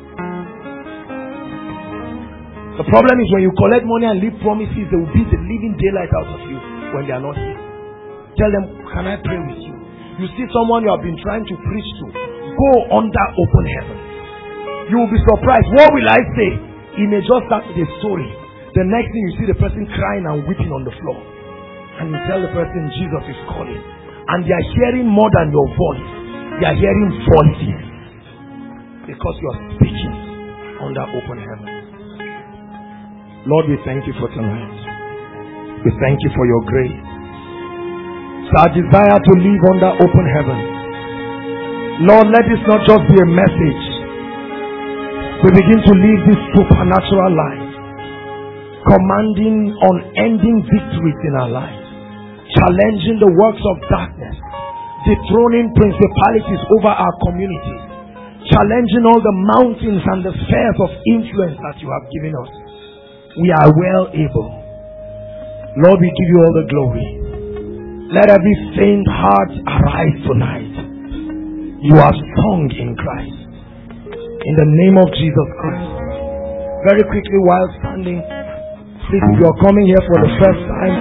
The problem is when you collect money and leave promises, they will beat the living daylight out of you when they are not here. Tell them, can I pray with you? You see someone you have been trying to preach to, go under open heaven. You will be surprised. What will I say? He may just start with a story. The next thing you see the person crying and weeping on the floor. And you tell the person, Jesus is calling. And they are hearing more than your voice. They are hearing voices. Because you are speaking under open heaven. Lord, we thank you for tonight. We thank you for your grace. It's our desire to live under open heaven. Lord, let this not just be a message. We begin to live this supernatural life, commanding unending victories in our lives, challenging the works of darkness, dethroning principalities over our communities, challenging all the mountains and the spheres of influence that you have given us. We are well able. Lord, we give you all the glory. Let every faint heart arise tonight. You are strong in Christ. In the name of Jesus Christ. Very quickly while standing, please, if you are coming here for the first time,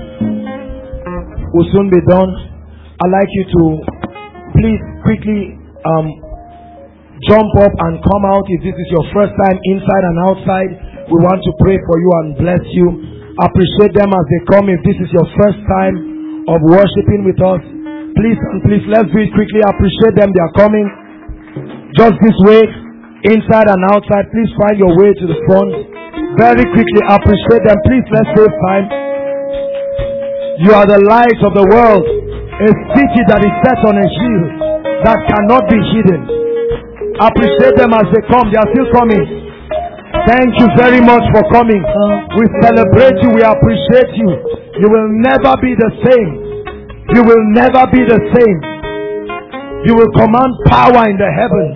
will soon be done. I'd like you to please quickly jump up and come out if this is your first time inside and outside. We want to pray for you and bless you. Appreciate them as they come. If this is your first time of worshiping with us, please let's do it quickly. Appreciate them. They are coming just this way, inside and outside. Please find your way to the front very quickly. Appreciate them. Please, let's save time. You are the light of the world, a city that is set on a hill that cannot be hidden. Appreciate them as they come. They are still coming. Thank you very much for coming. We celebrate you. We appreciate you. You will never be the same. You will never be the same. You will command power in the heavens.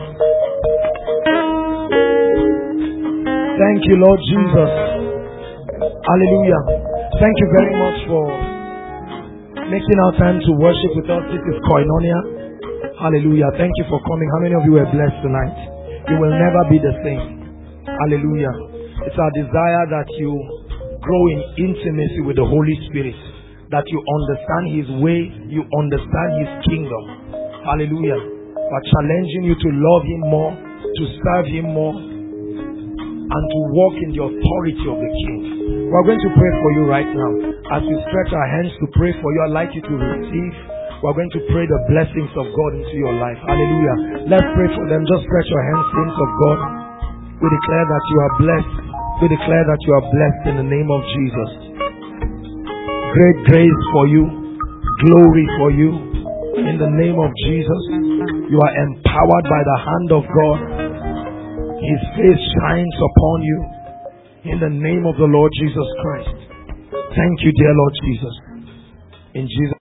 Thank you, Lord Jesus. Hallelujah. Thank you very much for making our time to worship with us. This is Koinonia. Hallelujah. Thank you for coming. How many of you were blessed tonight? You will never be the same. Hallelujah. It's our desire that you grow in intimacy with the Holy Spirit, that you understand His way, you understand His kingdom. Hallelujah. We're challenging you to love Him more, to serve Him more, and to walk in the authority of the King. We're going to pray for you right now. As we stretch our hands to pray for you, I'd like you to receive. We're going to pray the blessings of God into your life. Hallelujah. Let's pray for them. Just stretch your hands, saints of God. We declare that you are blessed. We declare that you are blessed in the name of Jesus. Great grace for you. Glory for you. In the name of Jesus. You are empowered by the hand of God. His face shines upon you. In the name of the Lord Jesus Christ. Thank you, dear Lord Jesus. In Jesus'